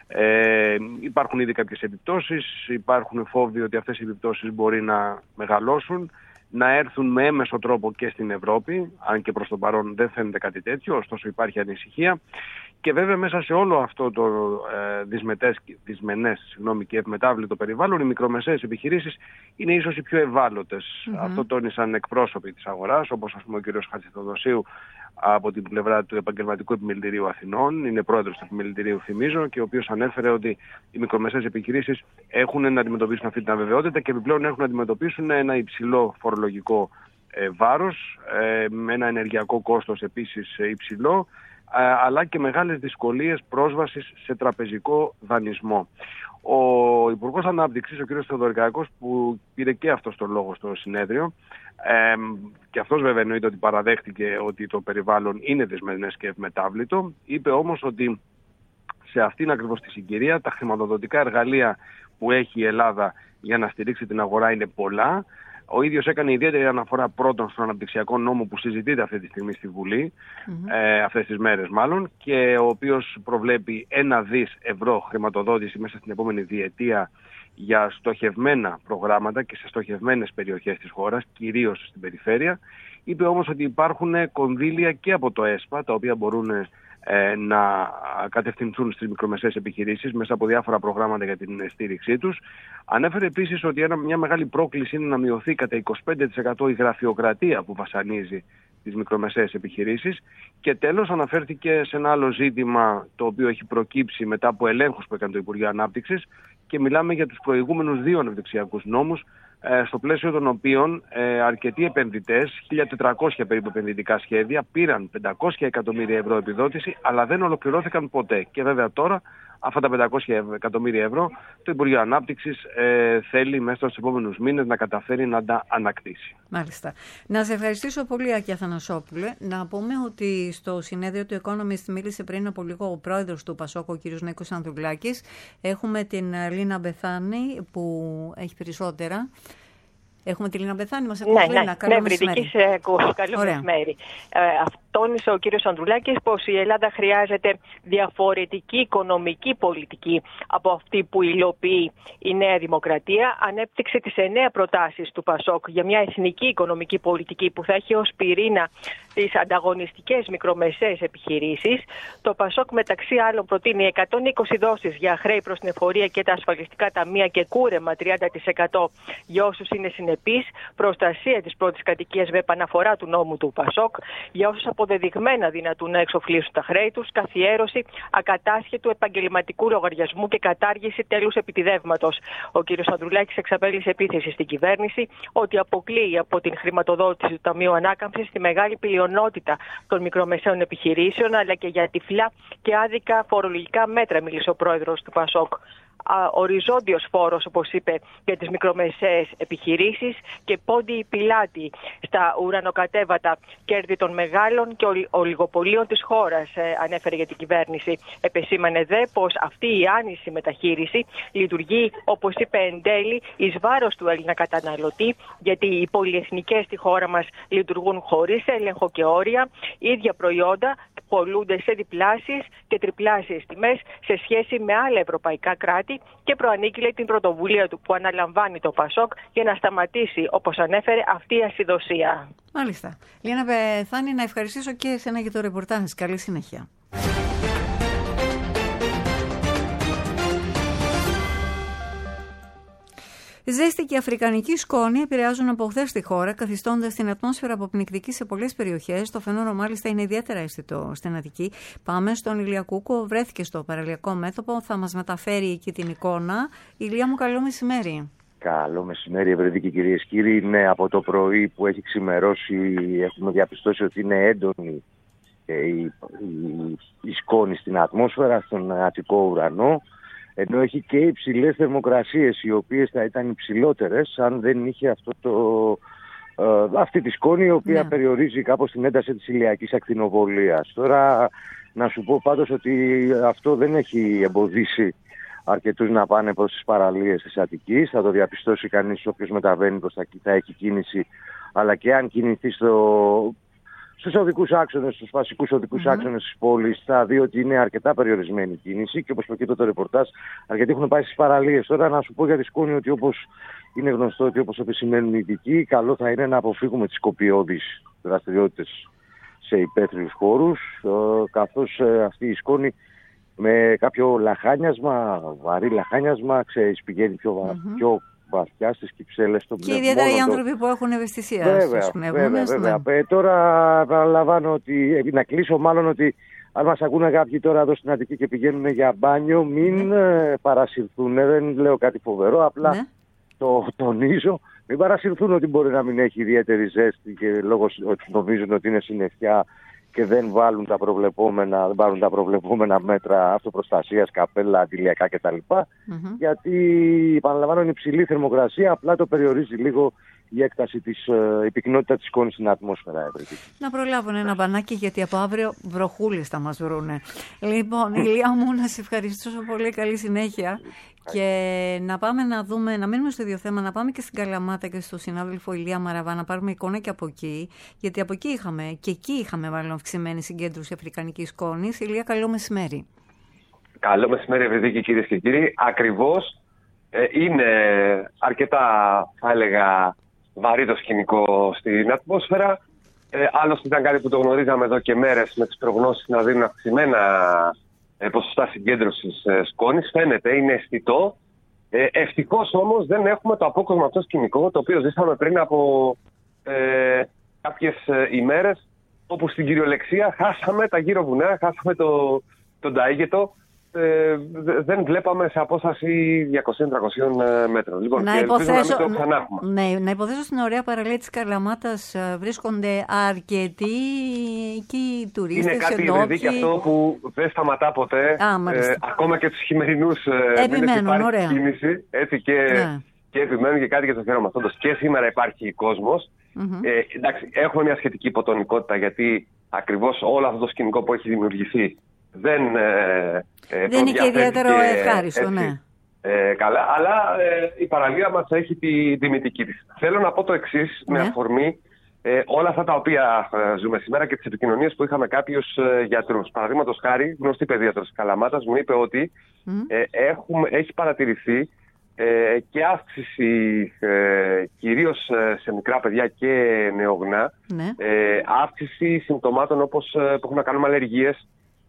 Ε, υπάρχουν ήδη κάποιες επιπτώσεις, υπάρχουν φόβοι ότι αυτές οι επιπτώσεις μπορεί να μεγαλώσουν, να έρθουν με έμεσο τρόπο και στην Ευρώπη, αν και προς το παρόν δεν φαίνεται κάτι τέτοιο, ωστόσο υπάρχει ανησυχία. Και βέβαια μέσα σε όλο αυτό το ε, δυσμετές, δυσμενές συγγνώμη, και ευμετάβλητο περιβάλλον, οι μικρομεσαίες επιχειρήσεις είναι ίσως οι πιο ευάλωτες. Mm-hmm. Αυτό τόνισαν εκπρόσωποι της αγοράς, όπως ας πούμε ο κ. Χατζηθοδοσίου από την πλευρά του Επαγγελματικού Επιμελητηρίου Αθηνών, είναι πρόεδρος του Επιμελητηρίου, θυμίζω, και ο οποίος ανέφερε ότι οι μικρομεσαίες επιχειρήσεις έχουν να αντιμετωπίσουν αυτή την αβεβαιότητα και επιπλέον έχουν να αντιμετωπίσουν ένα υψηλό φορολογικό ε, βάρος, ε, με ένα ενεργειακό κόστος επίσης ε, υψηλό, αλλά και μεγάλες δυσκολίες πρόσβασης σε τραπεζικό δανεισμό. Ο Υπουργός Ανάπτυξης, ο κ. Θεοδωρικάκος, που πήρε και αυτός τον λόγο στο συνέδριο, ε, και αυτός βέβαια εννοείται ότι παραδέχτηκε ότι το περιβάλλον είναι δυσμενές και ευμετάβλητο, είπε όμως ότι σε αυτήν ακριβώς τη συγκυρία τα χρηματοδοτικά εργαλεία που έχει η Ελλάδα για να στηρίξει την αγορά είναι πολλά. Ο ίδιος έκανε ιδιαίτερη αναφορά πρώτον στον αναπτυξιακό νόμο που συζητείται αυτή τη στιγμή στη Βουλή, mm-hmm. ε, αυτές τις μέρες μάλλον, και ο οποίος προβλέπει ένα δις ευρώ χρηματοδότηση μέσα στην επόμενη διετία για στοχευμένα προγράμματα και σε στοχευμένες περιοχές της χώρας, κυρίως στην περιφέρεια. Είπε όμως ότι υπάρχουν κονδύλια και από το ΕΣΠΑ, τα οποία μπορούν ε, να κατευθυνθούν στις μικρομεσαίες επιχειρήσεις μέσα από διάφορα προγράμματα για την στήριξή τους. Ανέφερε επίσης ότι ένα, μια μεγάλη πρόκληση είναι να μειωθεί κατά είκοσι πέντε τοις εκατό η γραφειοκρατία που βασανίζει τις μικρομεσαίες επιχειρήσεις. Και τέλος αναφέρθηκε σε ένα άλλο ζήτημα το οποίο έχει προκύψει μετά από ελέγχους που έκανε το Υπουργείο Ανάπτυξης, και μιλάμε για τους προηγούμενους δύο αναπτυξιακούς νόμους, στο πλαίσιο των οποίων ε, αρκετοί επενδυτές, χίλια τετρακόσια περίπου επενδυτικά σχέδια, πήραν πεντακόσια εκατομμύρια ευρώ επιδότηση, αλλά δεν ολοκληρώθηκαν ποτέ. Και βέβαια τώρα αυτά τα πεντακόσια εκατομμύρια ευρώ το Υπουργείο Ανάπτυξης ε, θέλει μέσα στους επόμενους μήνες να καταφέρει να τα ανακτήσει. Μάλιστα. Να σε ευχαριστήσω πολύ, Άκη Αθανασόπουλε. Να πούμε ότι στο συνέδριο του Economist μίλησε πριν από λίγο ο πρόεδρος του Πασόκ, ο κ. Νίκος Ανδρουλάκης. Έχουμε την Λίνα Μπεθάνη που έχει περισσότερα. Έχουμε τη Λίνα Μπεθάνη, μας ακούει. Ναι, Λίνα, ναι, καλό ναι, μεσημέρι. σε ακούω. Καλό μεσημέρι. Ε, τόνισε ο κύριος Ανδρουλάκης πως η Ελλάδα χρειάζεται διαφορετική οικονομική πολιτική από αυτή που υλοποιεί η Νέα Δημοκρατία. Ανέπτυξε τις εννέα προτάσεις του Πασόκ για μια εθνική οικονομική πολιτική που θα έχει ως πυρήνα τις ανταγωνιστικές μικρομεσαίες επιχειρήσεις. Το Πασόκ μεταξύ άλλων προτείνει εκατόν είκοσι δόσεις για χρέη προς την εφορία και τα ασφαλιστικά ταμεία και κούρεμα τριάντα τοις εκατό για όσους είναι συνεπείς, προστασία της πρώτης κατοικίας με επαναφορά του νόμου του Πασόκ για όσους αποδεδειγμένα δυνατούν να εξοφλήσουν τα χρέη τους, καθιέρωση ακατάσχετου επαγγελματικού λογαριασμού και κατάργηση τέλους επιτιδεύματος. Ο κ. Ανδρουλάκης εξαπέλυσε επίθεση στην κυβέρνηση ότι αποκλείει από την χρηματοδότηση του Ταμείου Ανάκαμψης τη μεγάλη πλειονότητα των μικρομεσαίων επιχειρήσεων, αλλά και για τυφλά και άδικα φορολογικά μέτρα, μίλησε ο πρόεδρος του ΠΑΣΟΚ. Οριζόντιος φόρος, όπως είπε, για τις μικρομεσαίες επιχειρήσεις και πόντιοι πιλάτη στα ουρανοκατέβατα κέρδη των μεγάλων και ολιγοπολίων της χώρας, ε, ανέφερε για την κυβέρνηση. Επεσήμανε δε πως αυτή η άνηση μεταχείριση λειτουργεί, όπως είπε, εν τέλει εις βάρος του Έλληνα καταναλωτή, γιατί οι πολυεθνικές στη χώρα μας λειτουργούν χωρίς έλεγχο και όρια, ίδια προϊόντα πολλούνται σε διπλάσιες και τριπλάσιες τιμές σε σχέση με άλλα ευρωπαϊκά κράτη και προανήγγειλε την πρωτοβουλία του που αναλαμβάνει το ΠΑΣΟΚ για να σταματήσει, όπως ανέφερε, αυτή η ασυδοσία. Μάλιστα. Λίνα Πεθάνη, να ευχαριστήσω και εσένα για το ρεπορτάζ. Καλή συνέχεια. Ζέστη και αφρικανική σκόνη επηρεάζουν από χθες τη χώρα, καθιστώντας την ατμόσφαιρα αποπνικτική σε πολλές περιοχές. Το φαινόμενο μάλιστα είναι ιδιαίτερα αίσθητο στην Αττική. Πάμε στον Ηλιακούκο, βρέθηκε στο παραλιακό μέτωπο, θα μας μεταφέρει εκεί την εικόνα. Ηλία μου, καλό μεσημέρι. Καλό μεσημέρι, Ευρεδίκη, κυρίες και κύριοι. Ναι, από το πρωί που έχει ξημερώσει έχουμε διαπιστώσει ότι είναι έντονη η, η, η σκόνη στην ατμόσφαιρα, στον Αττικό ουρανό. Ενώ έχει και υψηλές θερμοκρασίες, οι οποίες θα ήταν υψηλότερες αν δεν είχε αυτό το, ε, αυτή τη σκόνη, η οποία ναι. περιορίζει κάπως την ένταση της ηλιακής ακτινοβολίας. Τώρα να σου πω πάντως ότι αυτό δεν έχει εμποδίσει αρκετούς να πάνε προς τις παραλίες της Αττικής. Θα το διαπιστώσει κανείς όποιος μεταβαίνει προς τα εκεί, θα έχει κίνηση, αλλά και αν κινηθεί στο... στους οδικούς άξονες, στους βασικούς οδικούς mm-hmm. άξονες της πόλης, θα δει ότι είναι αρκετά περιορισμένη η κίνηση και όπως προκύπτει το ρεπορτάζ, αρκετοί έχουν πάει στις παραλίες. Τώρα να σου πω για τη σκόνη ότι όπως είναι γνωστό ότι όπως επισημαίνουν οι ειδικοί, καλό θα είναι να αποφύγουμε τις κοπιώδεις δραστηριότητες σε υπαίθριους χώρους, καθώς αυτή η σκόνη με κάποιο λαχάνιασμα, βαρύ λαχάνιασμα, ξέρεις, πηγαίνει πιο, mm-hmm. πιο βαθιά στις κυψέλες των πνευμόνων. Και ιδιαίτερα οι άνθρωποι που έχουν ευαισθησία βέβαια, στους πνεύμονες. Βέβαια, βέβαια. Ε, τώρα παραλαμβάνω ότι, να κλείσω μάλλον ότι αν μας ακούνε κάποιοι τώρα εδώ στην Αττική και πηγαίνουν για μπάνιο, μην ναι. παρασυρθούν. Δεν λέω κάτι φοβερό, απλά ναι. το τονίζω. Μην παρασυρθούν ότι μπορεί να μην έχει ιδιαίτερη ζέστη και λόγω ότι νομίζουν ότι είναι συννεφιά και δεν βάλουν τα προβλεπόμενα, δεν πάρουν τα προβλεπόμενα μέτρα αυτοπροστασίας, καπέλα, αντιλιακά κτλ. Mm-hmm. Γιατί, επαναλαμβάνω, είναι υψηλή θερμοκρασία, απλά το περιορίζει λίγο η έκταση της, η πυκνότητα της σκόνης στην ατμόσφαιρα. Έβρεπε. Να προλάβουν ένα μπανάκι, γιατί από αύριο βροχούλες θα μας βρούνε. Λοιπόν, Ηλία μου, να σε ευχαριστήσω πολύ, καλή συνέχεια. Και να πάμε να δούμε, να μείνουμε στο ίδιο θέμα, να πάμε και στην Καλαμάτα και στο συνάδελφο Ηλία Μαραβά, να πάρουμε εικόνα και από εκεί, γιατί από εκεί είχαμε, και εκεί είχαμε μάλλον αυξημένη συγκέντρωση αφρικανικής σκόνης. Ηλία, καλό μεσημέρι. Καλό μεσημέρι, Ευρεδίκη, κυρίες και κύριοι. Ακριβώς ε, είναι αρκετά, θα έλεγα, βαρύ το σκηνικό στην ατμόσφαιρα. Ε, άλλωστε ήταν κάτι που το γνωρίζαμε εδώ και μέρες, με τις προγνώσεις να δίνουν αυξημένα ποσοστά συγκέντρωσης ε, σκόνης. Φαίνεται, είναι αισθητό. Ε, ευτυχώς όμως δεν έχουμε το απόκοσμο αυτό σκηνικό, το οποίο ζήσαμε πριν από ε, κάποιες ε, ημέρες, όπου στην κυριολεξία χάσαμε τα γύρω βουνά, χάσαμε το, τον Ταΐγετο. Ε, δεν βλέπαμε σε απόσταση διακόσια με τριακόσια μέτρων. Λοιπόν, να, υποθέσω, να, μην το ναι, να υποθέσω στην ωραία παραλία της Καλαμάτας βρίσκονται αρκετοί εκεί τουρίστες. Είναι κάτι ειδική αυτό που δεν σταματά ποτέ. Α, ε, ακόμα και τους χειμερινούς μήνες υπάρχει ωραία. κίνηση. Έτσι και, ναι. και επιμένουν και κάτι για το χαίρομαι αυτό. Και σήμερα υπάρχει κόσμος. Mm-hmm. Ε, εντάξει, έχουμε μια σχετική υποτονικότητα, γιατί ακριβώς όλο αυτό το σκηνικό που έχει δημιουργηθεί δεν, ε, δεν είναι και ιδιαίτερο ευχάριστο, έτσι, ναι. Ε, καλά, αλλά ε, η παραλία μας έχει τη τιμητική της. Θέλω να πω το εξής, ναι. με αφορμή ε, όλα αυτά τα οποία ε, ζούμε σήμερα και τις επικοινωνίες που είχαμε κάποιους ε, γιατρούς. Παραδείγματος χάρη, γνωστή παιδίατρος της Καλαμάτας μου είπε ότι mm. ε, έχουμε, έχει παρατηρηθεί ε, και αύξηση ε, κυρίως ε, σε μικρά παιδιά και νεογνά, ναι. ε, αύξηση συμπτωμάτων όπως ε, που έχουν να κάνουν με αλλεργίες,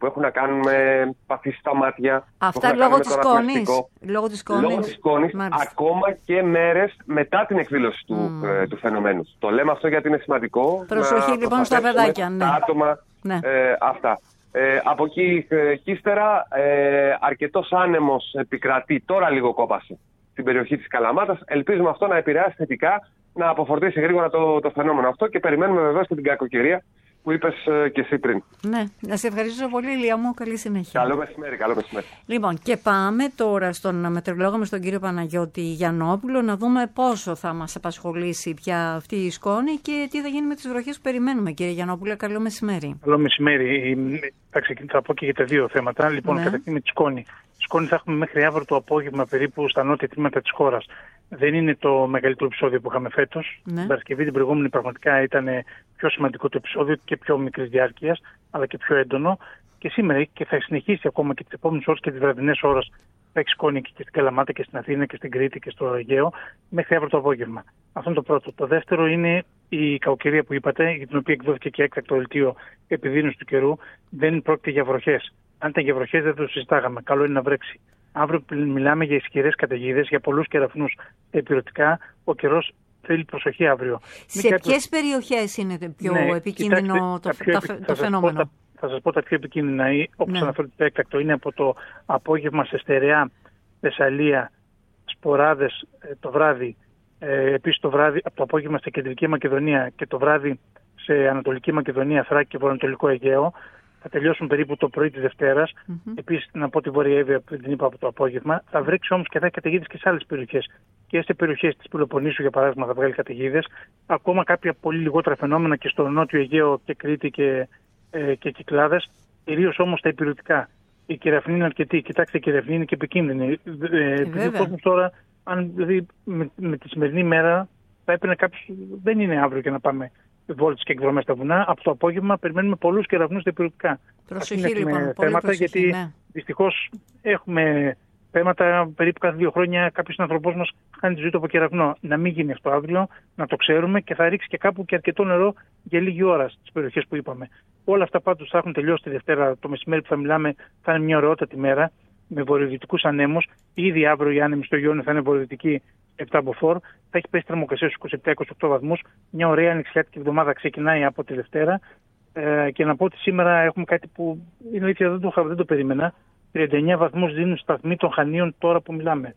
που έχουν να κάνουν με παθήσεις στα μάτια. Αυτά λόγω της σκόνης. Λόγω της σκόνης. Λόγω της σκόνης, ακόμα και μέρες μετά την εκδήλωση του, mm. ε, του φαινομένου. Το λέμε αυτό γιατί είναι σημαντικό. Προσοχή λοιπόν στα παιδάκια. Ναι. Τα άτομα ναι. ε, αυτά. Ε, από εκεί και ύστερα ε, αρκετός άνεμος επικρατεί, τώρα λίγο κόπασε στην περιοχή της Καλαμάτας. Ελπίζουμε αυτό να επηρεάσει θετικά, να αποφορτήσει γρήγορα το, το φαινόμενο αυτό και περιμένουμε βεβαίως και την κακοκαιρία που είπες ε, και εσύ πριν. Ναι, να σε ευχαριστήσω πολύ, Ηλία μου. Καλή συνέχεια. Καλό μεσημέρι, καλό μεσημέρι. Λοιπόν, και πάμε τώρα στον μετεωρολόγο μας, τον κύριο Παναγιώτη Γιαννόπουλο, να δούμε πόσο θα μας απασχολήσει πια αυτή η σκόνη και τι θα γίνει με τις βροχές που περιμένουμε. Κύριε Γιαννόπουλο, καλό μεσημέρι. Καλό μεσημέρι. Θα ξεκινήσω, θα πω και για τα δύο θέματα. Λοιπόν, ναι. Καταρχήν με τη σκόνη. Σκόνη θα έχουμε μέχρι αύριο το απόγευμα περίπου στα νότια τμήματα της χώρας. Δεν είναι το μεγαλύτερο επεισόδιο που είχαμε φέτος. Ναι. Την Παρασκευή την προηγούμενη πραγματικά ήταν πιο σημαντικό το επεισόδιο και πιο μικρής διάρκειας, αλλά και πιο έντονο. Και σήμερα και θα συνεχίσει ακόμα και τις επόμενες ώρες και τις βραδινές ώρες θα έχει σκόνη και στην Καλαμάτα και στην Αθήνα και στην Κρήτη και στο Αιγαίο μέχρι αύριο το απόγευμα. Αυτό είναι το πρώτο. Το δεύτερο είναι η κακοκαιρία που είπατε, για την οποία εκδόθηκε και έκτακτο δελτίο επιδείνωση του καιρού. Δεν πρόκειται για βροχές. Αν ήταν για βροχές δεν το συζητάγαμε. Καλό είναι να βρέξει. Αύριο μιλάμε για ισχυρές καταιγίδες, για πολλούς κεραυνούς υπηρετικά. Ο καιρός θέλει προσοχή αύριο. Σε κάποιες κάποιες περιοχές είναι το πιο ναι, επικίνδυνο κοιτάξτε, το, πιο, το, το φαινόμενο. Θα, θα σας πω τα πιο επικίνδυνα, όπως ναι. αναφέρεται το έκτακτο, είναι από το απόγευμα σε Στερεά, Θεσσαλία, Σποράδες το βράδυ, ε, επίσης το βράδυ από το απόγευμα στην Κεντρική Μακεδονία και το βράδυ σε Ανατολική Μακεδονία, Θράκη και Βορειοανατολικό Αιγαίο. Θα τελειώσουν περίπου το πρωί της Δευτέρας. Mm-hmm. Επίσης, να πω τη Βόρεια Εύβοια που την είπα από το απόγευμα. Θα βρέξει όμως και θα έχει καταιγίδες και σε άλλες περιοχές. Και σε περιοχές της Πελοποννήσου, για παράδειγμα, θα βγάλει καταιγίδες. Ακόμα κάποια πολύ λιγότερα φαινόμενα και στο Νότιο Αιγαίο και Κρήτη και, ε, και Κυκλάδες. Κυρίως όμως τα υπηρετικά. Η κεραυνή είναι αρκετή. Κοιτάξτε, η κεραυνή είναι και επικίνδυνη. Ε, επειδή ο κόσμος τώρα, αν δηλαδή με, με τη σημερινή μέρα, θα έπαιρνε κάποιος. Δεν είναι αύριο για να πάμε βόλτες και εκδρομές στα βουνά. Από το απόγευμα περιμένουμε πολλούς κεραυνούς στα υπηρετικά. Προσοχή λοιπόν, πολύ θέματα, προσοχή, γιατί ναι. δυστυχώς έχουμε θέματα περίπου κάθε δύο χρόνια. Κάποιος άνθρωπός μας χάνει τη ζωή του από κεραυνό. Να μην γίνει αυτό αύριο, να το ξέρουμε και θα ρίξει και κάπου και αρκετό νερό για λίγη ώρα στις περιοχές που είπαμε. Όλα αυτά πάντως θα έχουν τελειώσει τη Δευτέρα. Το μεσημέρι που θα μιλάμε θα είναι μια ωραιότατη μέρα με βορειοδυτικούς ανέμους. Ήδη αύριο οι άνεμοι στο Ιόνιο θα είναι βορειοδυτικοί επτά από φορ. Θα έχει πέσει θερμοκρασία στους είκοσι επτά είκοσι οκτώ βαθμούς. Μια ωραία ανοιξιάτικη εβδομάδα ξεκινάει από τη Δευτέρα. Ε, και να πω ότι σήμερα έχουμε κάτι που είναι αλήθεια, δεν το, δεν το περίμενα. τριάντα εννέα βαθμούς δίνουν σταθμοί των Χανίων τώρα που μιλάμε.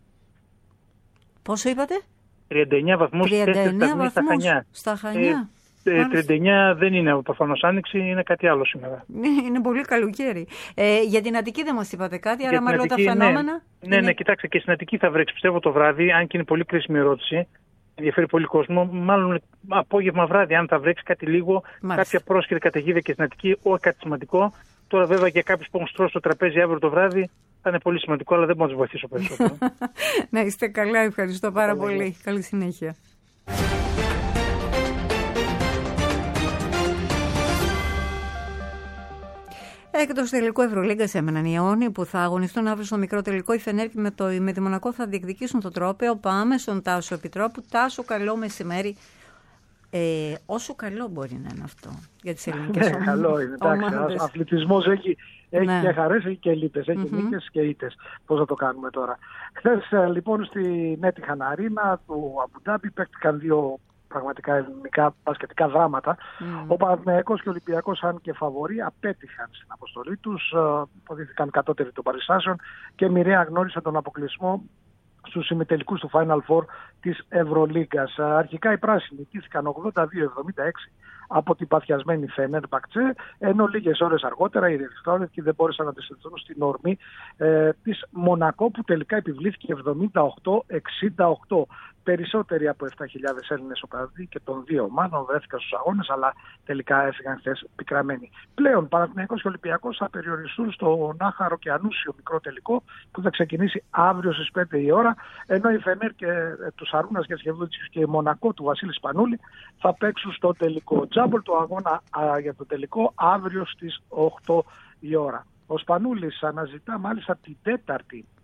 Πόσο είπατε? τριάντα εννέα βαθμούς στα Χανιά. Στα Χανιά. Ε, τριάντα εννέα δεν είναι προφανώς άνοιξη, είναι κάτι άλλο σήμερα. Είναι πολύ καλοκαίρι. Ε, για την Αττική δεν μας είπατε κάτι, άρα μάλλον τα φαινόμενα. Ναι, ναι, είναι... ναι, κοιτάξτε, και στην Αττική θα βρέξει πιστεύω το βράδυ, αν και είναι πολύ κρίσιμη ερώτηση. Ενδιαφέρει πολύ κόσμο. Μάλλον απόγευμα βράδυ, αν θα βρέξει κάτι λίγο, μάλιστα, κάποια πρόσχερη καταιγίδα και στην Αττική, όχι κάτι σημαντικό. Τώρα βέβαια για κάποιους που έχουν στρώσει το τραπέζι αύριο το βράδυ θα είναι πολύ σημαντικό, αλλά δεν μπορώ να τους βοηθήσω περισσότερο. Να είστε καλά, ευχαριστώ πάρα πολύ. πολύ. Καλή συνέχεια. Έκτος τελικό Ευρωλίγκα έμεναν οι Ιόνιοι που θα αγωνιστούν αύριο στο μικρό τελικό. Η Φενέρ με το Ημεδημονακό θα διεκδικήσουν το τρόπαιο. Πάμε στον Τάσο Επιτρόπου. Τάσο, καλό μεσημέρι. Ε, όσο καλό μπορεί να είναι αυτό για τις ελληνικές ομάδες. Ναι, καλό είναι. Εντάξει, ο αθλητισμός έχει, έχει ναι. και χαρές, έχει και λύπες, έχει mm-hmm. νίκες και ήττες. Πώς θα το κάνουμε τώρα. Χθες λοιπόν στη Νέτιχαν Αρίνα του Αμπουντάμπι παίχτηκαν δύο πραγματικά ελληνικά μπασκετικά δράματα. Mm. Ο Παναθηναϊκός και ο Ολυμπιακός, αν και φαβορί, απέτυχαν στην αποστολή τους. Αποδείχθηκαν κατώτεροι των παριστάσεων και μοιραία γνώρισαν τον αποκλεισμό στους ημιτελικούς του Final Four της Ευρωλίγκας. Αρχικά οι πράσινοι νικήθηκαν ογδόντα δύο εβδομήντα έξι από την παθιασμένη Φενέρμπαχτσε, ενώ λίγες ώρες αργότερα οι Ερυθρόλευκοι δεν μπόρεσαν να αντισταθούν στην ορμή ε, της Μονακό, που τελικά επιβλήθηκε εβδομήντα οκτώ εξήντα οκτώ. Περισσότεροι από επτά χιλιάδες Έλληνες οπαδοί και των δύο ομάδων βρέθηκαν στους αγώνες, αλλά τελικά έφυγαν χθες πικραμένοι. Πλέον, Παναθηναϊκός και Ολυμπιακός θα περιοριστούν στο άχαρο και ανούσιο μικρό τελικό που θα ξεκινήσει αύριο στις πέντε η ώρα, ενώ η Φενέρ και ε, του Σαρούνας και η Μονακό του Βασίλη Σπανούλη θα παίξουν στο τελικό. Τζάμπολ το αγώνα α, για το τελικό αύριο στις οκτώ η ώρα. Ο Σπανούλης αναζητά μάλιστα την τέταρτη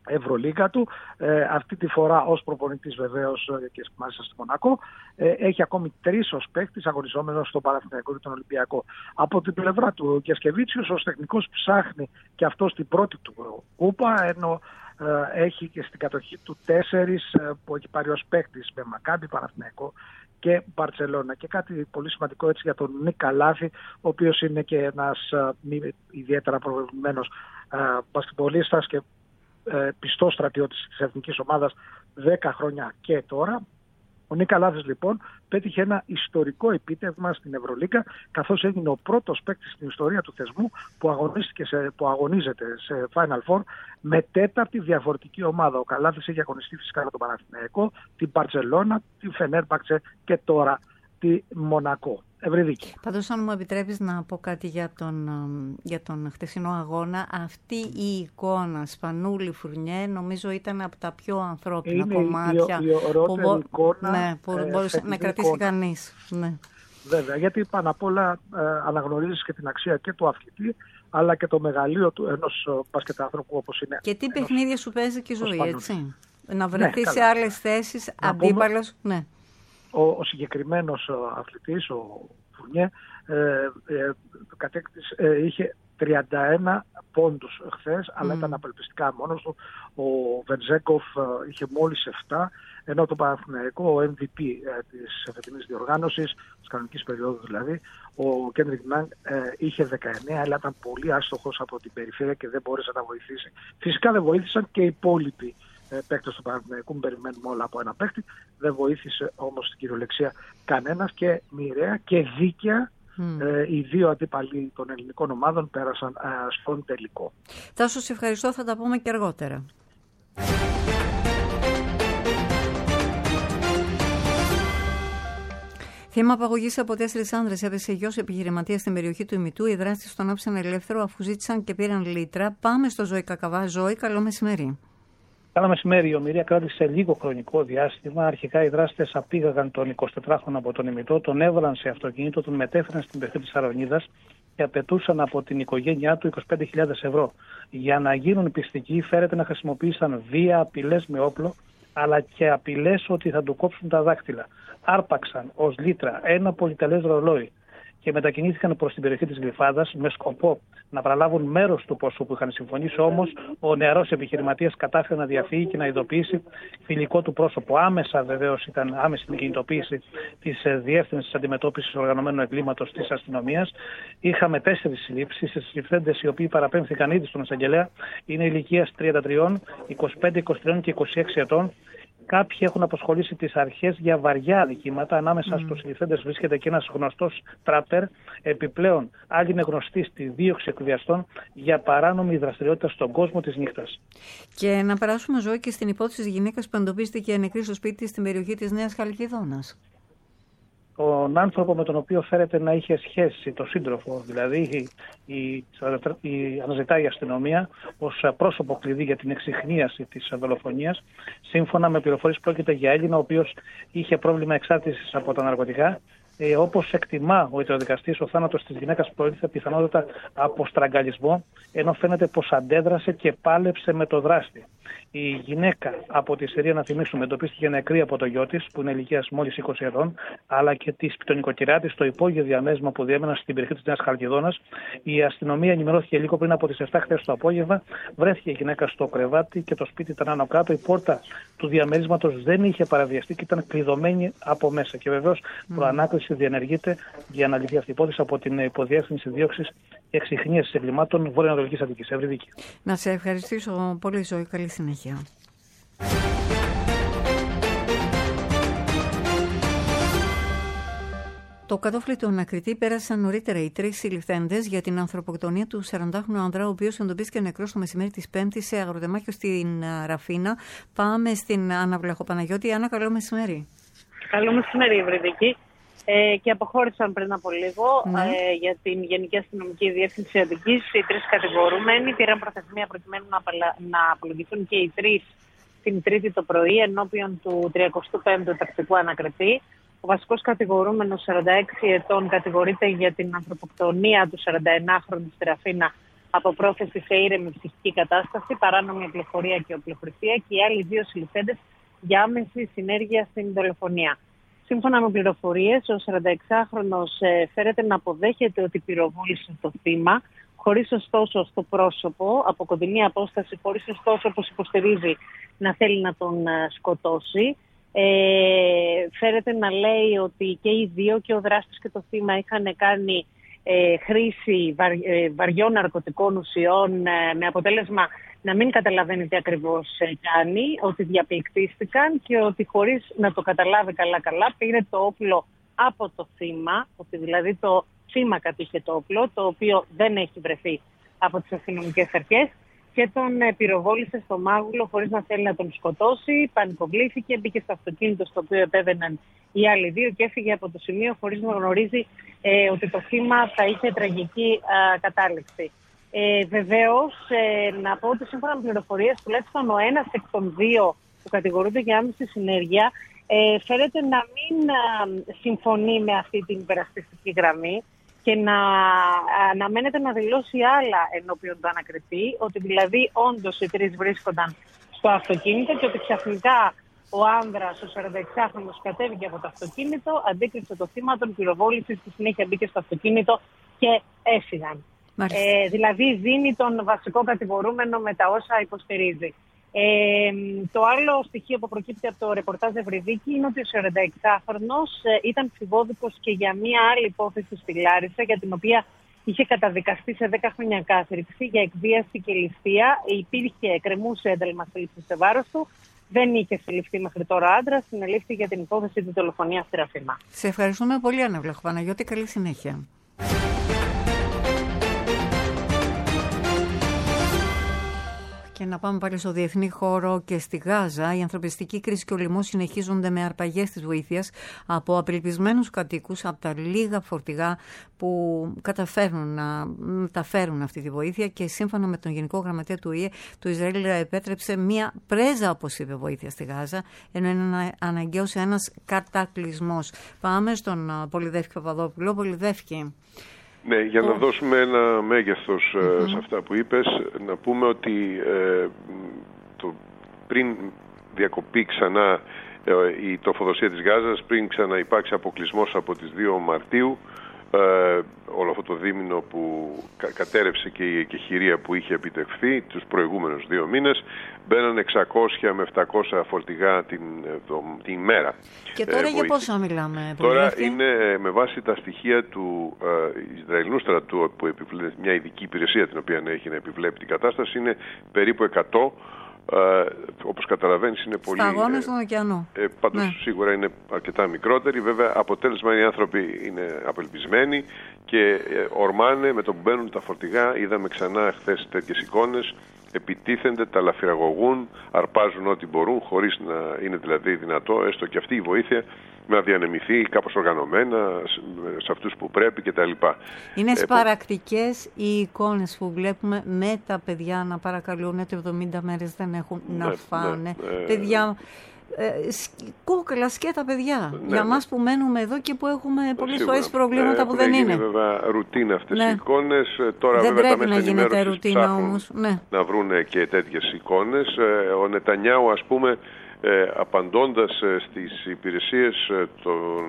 Ευρωλίγκα του, ε, αυτή τη φορά ως προπονητής βεβαίως και μάλιστα στη Μονακό. Ε, έχει ακόμη τρεις ως παίκτης αγωνιζόμενος στον Παναθηναϊκό και τον Ολυμπιακό. Από την πλευρά του Γιασκεβίτσιος ως τεχνικός ψάχνει και αυτό στην πρώτη του κούπα, ενώ ε, έχει και στην κατοχή του τέσσερις ε, που έχει πάρει ως παίκτης με Μακάμπι, Παναθηναϊκό και Μπαρτσελώνα. Και κάτι πολύ σημαντικό έτσι για τον Νίκα Λάφη, ο οποίος είναι και ένας ε, μη, ιδιαίτερα προβεβλημένος ε, μπασκετμπολίστας και πιστός στρατιώτης της εθνικής ομάδας δέκα χρόνια και τώρα. Ο Νίκα Λάφης λοιπόν πέτυχε ένα ιστορικό επίτευγμα στην Ευρωλίγκα, καθώς έγινε ο πρώτος παίκτης στην ιστορία του θεσμού που, αγωνίστηκε σε, που αγωνίζεται σε Final Four με τέταρτη διαφορετική ομάδα. Ο Καλάθης έχει αγωνιστεί φυσικά με τον Παναθηναϊκό, την Μπαρτσελώνα, την Φενέρμπαξε και τώρα τη Μονακό. Ευρυδίκη. Πάντως, αν μου επιτρέπεις να πω κάτι για τον, για τον χτεσινό αγώνα, αυτή η εικόνα Σπανούλη Φουρνιέ νομίζω ήταν από τα πιο ανθρώπινα είναι κομμάτια η, η, η που, μπο... εικόνα, ναι, που ε, μπορούσε να κρατήσει εικόνα. Κανείς. Ναι. Βέβαια, γιατί πάνω απ' όλα ε, αναγνωρίζεις και την αξία και του αθλητή, αλλά και το μεγαλείο του ενός μπασκετάνθρωπου όπως είναι. Και τι ενός... παιχνίδια σου παίζει και η ζωή, έτσι. Να βρεθεί ναι, σε άλλες θέσεις, αντίπαλος. Πούμε... Ναι. Ο, ο συγκεκριμένος αθλητής, ο Φουρνιέ, ε, ε, κατέκτησε, ε, είχε τριάντα ένα πόντους χθες, mm. αλλά ήταν απελπιστικά μόνος του. Ο Βενζέκοφ ε, είχε μόλις επτά, ενώ το Παναθηναϊκό, ο εμ βι πι ε, της φετινής διοργάνωσης, της κανονικής περίοδου δηλαδή, ο Κέντρικ Νάγκ ε, είχε δεκαεννέα, αλλά ήταν πολύ άστοχος από την περιφέρεια και δεν μπόρεσε να βοηθήσει. Φυσικά δεν βοήθησαν και οι υπόλοιποι παίκτες του Παναθηναϊκού, περιμένουμε όλα από ένα παίκτη. Δεν βοήθησε όμως στην κυριολεξία κανένας και μοιραία και δίκαια mm. ε, οι δύο αντίπαλοι των ελληνικών ομάδων πέρασαν ε, στον τελικό. Τάσο, σε ευχαριστώ, θα τα πούμε και αργότερα. Θύμα απαγωγής από τέσσερις άνδρες έπεσε γιος επιχειρηματίας στην περιοχή του Ημιτού. Οι δράστες τον άφησαν ελεύθερο αφού ζήτησαν και πήραν λίτρα. Πάμε στο Ζωή Κακαβά. Ζωή, καλό μεσημέρι. Καλό μεσημέρι. Η ομιλία κράτησε λίγο χρονικό διάστημα. Αρχικά οι δράστες απήγαγαν τον εικοσιτετράχρονο από τον Ημιτό, τον έβαλαν σε αυτοκίνητο, τον μετέφεραν στην περιοχή της Αρωνίδας και απαιτούσαν από την οικογένειά του είκοσι πέντε χιλιάδες ευρώ. Για να γίνουν πιστικοί, φέρεται να χρησιμοποίησαν βία, απειλές με όπλο, αλλά και απειλές ότι θα του κόψουν τα δάκτυλα. Άρπαξαν ως λίτρα ένα πολυτελές ρολόι και μετακινήθηκαν προς την περιοχή της Γλυφάδας με σκοπό να παραλάβουν μέρος του ποσού που είχαν συμφωνήσει. Όμως ο νεαρός επιχειρηματίας κατάφερε να διαφύγει και να ειδοποιήσει φιλικό του πρόσωπο. Άμεσα βεβαίως ήταν άμεση την κινητοποίηση της Διεύθυνσης Αντιμετώπισης Οργανωμένου Εγκλήματος της Αστυνομίας. Είχαμε τέσσερις συλλήψεις. Οι συλληφθέντες, οι οποίοι παραπέμφθηκαν ήδη στον εισαγγελέα, είναι ηλικίας τριάντα τρία, είκοσι πέντε, είκοσι τρία και είκοσι έξι ετών. Κάποιοι έχουν αποσχολήσει τις αρχές για βαριά αδικήματα. Ανάμεσα mm. στους συλληφθέντες βρίσκεται και ένας γνωστός τράπερ. Επιπλέον, άλλοι είναι γνωστοί στη δίωξη εκβιαστών για παράνομη δραστηριότητα στον κόσμο της νύχτας. Και να περάσουμε, Ζωή, και στην υπόθεση της γυναίκας που εντοπίστηκε νεκρή στο σπίτι της στην περιοχή της Νέας Χαλκιδόνας. Τον άνθρωπο με τον οποίο φέρεται να είχε σχέση, το σύντροφο, δηλαδή η, η, η, αναζητάει η αστυνομία ως πρόσωπο κλειδί για την εξιχνίαση της δολοφονίας. Σύμφωνα με πληροφορίες, πρόκειται για Έλληνα ο οποίος είχε πρόβλημα εξάρτησης από τα ναρκωτικά. Ε, όπως εκτιμά ο ιατροδικαστής, ο θάνατος της γυναίκας προήλθε πιθανότατα από στραγγαλισμό, ενώ φαίνεται πως αντέδρασε και πάλεψε με το δράστη. Η γυναίκα από τη Συρία, να θυμίσουμε, εντοπίστηκε νεκρή από το γιο της, που είναι ηλικίας μόλις είκοσι ετών, αλλά και τη νοικοκυριά της στο υπόγειο διαμέσμα που διέμεναν στην περιοχή της Νέας Χαλκιδόνας. Η αστυνομία ενημερώθηκε λίγο πριν από τις επτά χθες το απόγευμα. Βρέθηκε η γυναίκα στο κρεβάτι και το σπίτι ήταν άνω κάτω. Η πόρτα του διαμερίσματος δεν είχε παραβιαστεί και ήταν κλειδωμένη από μέσα. Και βεβαίως mm. προανάκριση διενεργείται για να λυθεί αυτή η υπόθεση από την Υποδιεύθυνση Δίωξης και Εξιχνίασης Εγκλημάτων Βορειοανατολικής Αττικής. Ευρυδίκη. Να σε ευχαριστήσω πολύ, Ζωή. Καλή συνέχεια. Το κατόφλι του ανακριτή πέρασαν νωρίτερα οι τρεις συλληφθέντες για την ανθρωποκτονία του σαραντάχρονου άνδρα, ο οποίος εντοπίστηκε νεκρός το μεσημέρι της Πέμπτης σε αγροτεμάχιο στην Ραφίνα. Πάμε στην Άννα Βλαχοπαναγιώτη. Άννα, καλό μεσημέρι. Καλό μεσημέρι, Ευρυδική. Ε, και αποχώρησαν πριν από λίγο ναι. ε, για την Γενική Αστυνομική Διεύθυνση Αττικής. Οι τρεις κατηγορούμενοι πήραν προθεσμία προκειμένου να, απαλα... να απολογηθούν και οι τρεις την Τρίτη το πρωί ενώπιον του τριακοστού πέμπτου τακτικού ανακριτή. Ο βασικός κατηγορούμενος, σαράντα έξι ετών, κατηγορείται για την ανθρωποκτονία του σαρανταεννάχρονου στη Ραφίνα από πρόθεση σε ήρεμη ψυχική κατάσταση, παράνομη οπλοφορία και οπλοχρησία, και οι άλλοι δύο συλληφθέντες για άμεση συνέργεια στην δολοφονία. Σύμφωνα με πληροφορίες, ο σαρανταεξάχρονος ε, φέρεται να αποδέχεται ότι πυροβόλησε το θύμα, χωρίς ωστόσο στο πρόσωπο, από κοντινή απόσταση, χωρίς ωστόσο, όπως υποστηρίζει, να θέλει να τον ε, σκοτώσει. Ε, φέρεται να λέει ότι και οι δύο, και ο δράστης και το θύμα, είχαν κάνει ε, χρήση βαρ, ε, βαριών ναρκωτικών ουσιών, ε, με αποτέλεσμα να μην καταλαβαίνει τι ακριβώς ε, κάνει, ότι διαπληκτίστηκαν και ότι χωρίς να το καταλάβει καλά-καλά πήρε το όπλο από το θύμα, ότι δηλαδή το θύμα κατήχε το όπλο, το οποίο δεν έχει βρεθεί από τις αστυνομικές αρχές, και τον ε, πυροβόλησε στο μάγουλο χωρίς να θέλει να τον σκοτώσει. Πανικοβλήθηκε, μπήκε στο αυτοκίνητο στο οποίο επέβαιναν οι άλλοι δύο και έφυγε από το σημείο χωρίς να γνωρίζει ε, ότι το θύμα θα είχε τραγική α, κατάληξη. Ε, βεβαίως, ε, να πω ότι σύμφωνα με πληροφορίες, τουλάχιστον ο ένας εκ των δύο που κατηγορούνται για άμεση συνέργεια ε, φέρεται να μην α, συμφωνεί με αυτή την υπερασπιστική γραμμή και να αναμένεται να δηλώσει άλλα ενώπιον του ανακριτή, ότι δηλαδή όντως οι τρεις βρίσκονταν στο αυτοκίνητο και ότι ξαφνικά ο άνδρας, ο σαρανταεξάχρονος, κατέβηκε από το αυτοκίνητο, αντίκρισε το θύμα, τον πυροβόλησε, στη συνέχεια μπήκε στο αυτοκίνητο και έφυγαν. Ε, δηλαδή δίνει τον βασικό κατηγορούμενο με τα όσα υποστηρίζει. Ε, το άλλο στοιχείο που προκύπτει από το ρεπορτάζ Ευρυδίκη είναι ότι ο σαρανταεξάχρονος ε, ήταν φηβόδικος και για μία άλλη υπόθεση στη Λάρισα, για την οποία είχε καταδικαστεί σε δέκα χρόνια κάθριξη για εκβίαση και ληστεία. Υπήρχε, κρεμούσε ένταλμα σύλληψης σε βάρος του. Δεν είχε συλληφθεί μέχρι τώρα άντρας, συνελήφθη για την υπόθεση της δολοφονίας στη Ραφίμα. Σε ευχαριστούμε πολύ, Άννα Βλάχου Παναγιώτη. Καλή συνέχεια. Και να πάμε πάλι στο διεθνή χώρο και στη Γάζα. Η ανθρωπιστική κρίση και ο λοιμός συνεχίζονται με αρπαγές της βοήθειας από απελπισμένους κατοίκους, από τα λίγα φορτηγά που καταφέρνουν να μεταφέρουν αυτή τη βοήθεια, και σύμφωνα με τον Γενικό Γραμματέα του Ο Η Ε, το Ισραήλ επέτρεψε μία πρέζα, όπως είπε, βοήθεια στη Γάζα, ενώ είναι αναγκαίος ένας κατακλυσμός. Πάμε στον Πολυδεύκη Παπαδόπουλο. Πολυδεύκη. Ναι, για να δώσουμε ένα μέγεθος mm-hmm. σε αυτά που είπες, να πούμε ότι ε, το, πριν διακοπεί ξανά ε, η τροφοδοσία της Γάζας, πριν ξαναυπάρξει αποκλεισμός από τις δύο Μαρτίου, ε, όλο αυτό το δίμηνο που κα, κατέρευσε και η εκεχηρία που είχε επιτευχθεί τους προηγούμενους δύο μήνες, μπαίναν εξακόσια με επτακόσια φορτηγά την, το, την μέρα. Και τώρα ε, για πόσα μιλάμε? Τώρα είναι με βάση τα στοιχεία του ε, Ισραηλινού στρατού, που επιβλέπει, μια ειδική υπηρεσία την οποία έχει να επιβλέπει την κατάσταση, είναι περίπου εκατό. Ε, όπως καταλαβαίνεις είναι πολύ... Σταγόνες στον ωκεανό. Ε, πάντως ναι. Σίγουρα είναι αρκετά μικρότεροι. Βέβαια αποτέλεσμα, οι άνθρωποι είναι απελπισμένοι και ε, ορμάνε με το που μπαίνουν τα φορτηγά. Είδαμε ξανά χθες τέτοιες εικόνες. Επιτίθενται, τα λαφυραγωγούν, αρπάζουν ό,τι μπορούν, χωρίς να είναι δηλαδή δυνατό έστω και αυτή η βοήθεια να διανεμηθεί κάπως οργανωμένα σε αυτούς που πρέπει κτλ. Είναι ε, σπαρακτικές οι εικόνες που βλέπουμε με τα παιδιά να παρακαλούν, ότι εβδομήντα μέρες δεν έχουν ναι, να φάνε. Ναι, ε, παιδιά, ε, κόκκαλα σκέτα παιδιά. Ναι, για μας που μένουμε εδώ και που έχουμε πολλές φορές προβλήματα ε, που δεν είναι. Είναι βέβαια ρουτίνα αυτές ναι. οι εικόνες. Τώρα δεν βέβαια πρέπει τα να γίνεται ρουτίνα όμως. Ναι. Να βρούνε και τέτοιες εικόνες. Ο Νετανιάου, ας πούμε, Ε, απαντώντας ε, στις υπηρεσίες ε, των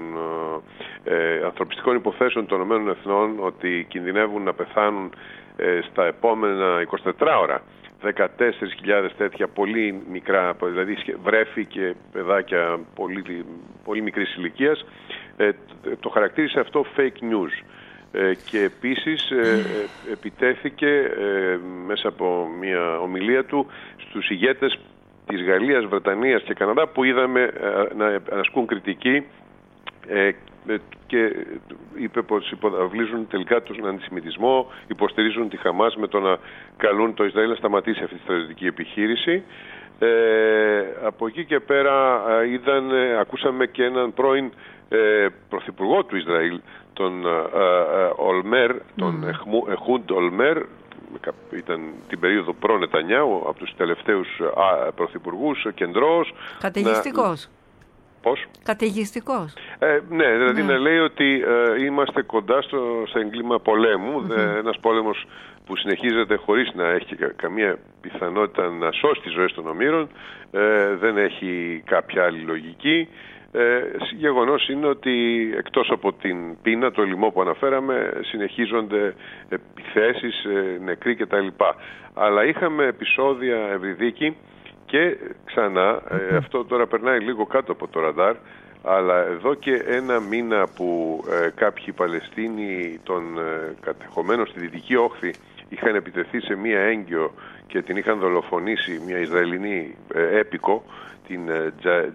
ε, ανθρωπιστικών υποθέσεων των ΗΕ ότι κινδυνεύουν να πεθάνουν ε, στα επόμενα εικοσιτέσσερις ώρα δεκατέσσερις χιλιάδες τέτοια πολύ μικρά, δηλαδή βρέφη και παιδάκια πολύ, πολύ μικρής ηλικίας, ε, το χαρακτήρισε αυτό fake news. Ε, και επίσης ε, ε, επιτέθηκε ε, μέσα από μια ομιλία του στους ηγέτες της Γαλλίας, Βρετανίας και Καναδά, που είδαμε ε, να ασκούν κριτική ε, και είπε πως υποδαβλίζουν τελικά τον αντισημιτισμό, υποστηρίζουν τη Χαμάς με το να καλούν το Ισραήλ να σταματήσει αυτή τη στρατιωτική επιχείρηση. Ε, από εκεί και πέρα ε, είδαν, ε, ακούσαμε και έναν πρώην ε, πρωθυπουργό του Ισραήλ, τον ε, ε, Ολμέρ, τον mm. Εχούντ Ολμέρ, ήταν την περίοδο προ-Νετανιάου, από τους τελευταίους α, πρωθυπουργούς, κεντρός. Καταιγιστικός. Να... Πώς? Καταιγιστικός. Ε, ναι, δηλαδή ναι. να λέει ότι ε, είμαστε κοντά στο, στο έγκλημα πολέμου. Mm-hmm. Δε, ένας πόλεμος που συνεχίζεται χωρίς να έχει καμία πιθανότητα να σώσει τις ζωές των ομήρων, ε, δεν έχει κάποια άλλη λογική. Ε, γεγονός είναι ότι εκτός από την πείνα, το λοιμό που αναφέραμε, συνεχίζονται επιθέσεις, ε, νεκροί κτλ. Αλλά είχαμε επεισόδια Ευρυδίκη και ξανά, ε, αυτό τώρα περνάει λίγο κάτω από το ραντάρ, αλλά εδώ και ένα μήνα που ε, κάποιοι Παλαιστίνοι των ε, κατεχομένων στη Δυτική Όχθη είχαν επιτεθεί σε μία έγκυο και την είχαν δολοφονήσει μια Ισραηλινή ε, έπικο, την ε,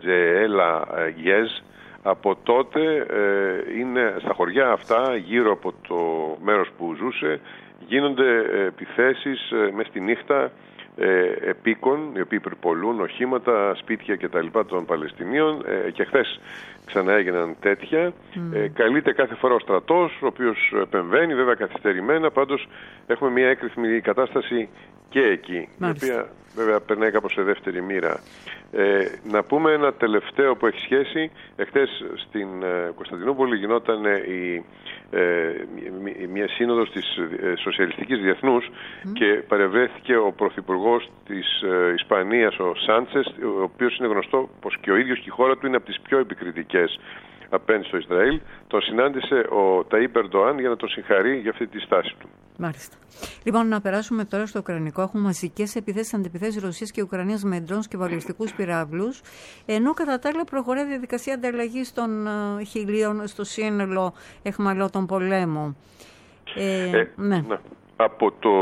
Τζεέλα Γιέζ. Από τότε ε, είναι στα χωριά αυτά, γύρω από το μέρος που ζούσε, γίνονται ε, επιθέσεις ε, μες τη νύχτα ε, επίκων, οι οποίοι περιπολούν οχήματα, σπίτια κτλ. Των Παλαιστινίων, ε, και χθες ξανά έγιναν τέτοια. Mm. Ε, καλείται κάθε φορά ο στρατός, ο οποίος επεμβαίνει, βέβαια καθυστερημένα, πάντως έχουμε μια έκρηθμη κατάσταση και εκεί, Μάλιστα. η οποία βέβαια περνάει κάπως σε δεύτερη μοίρα. Ε, να πούμε ένα τελευταίο που έχει σχέση. Εχθές στην ε, Κωνσταντινούπολη γινόταν η, ε, μια σύνοδος της ε, Σοσιαλιστικής Διεθνούς mm. και παρευρέθηκε ο Πρωθυπουργός της ε, Ισπανίας, ο Σάντσες, ο οποίος είναι γνωστό πως και ο ίδιος και η χώρα του είναι από τις πιο επικριτικές απέναντι στο Ισραήλ. Τον συνάντησε ο Ταΐπ Ερντοάν για να τον συγχαρεί για αυτή τη στάση του. Μάλιστα. Λοιπόν, να περάσουμε τώρα στο Ουκρανικό. Έχουμε μαζικές επιθέσεις, αντιπιθέσεις Ρωσίας και Ουκρανίας με ντρόουν και βαλιστικούς πυράβλους. Ενώ κατά τα άλλα προχωράει η διαδικασία ανταλλαγής των uh, χιλίων στο σύνολο εχμαλώτων πολέμου. Ε, ε, ναι. ναι. Από το,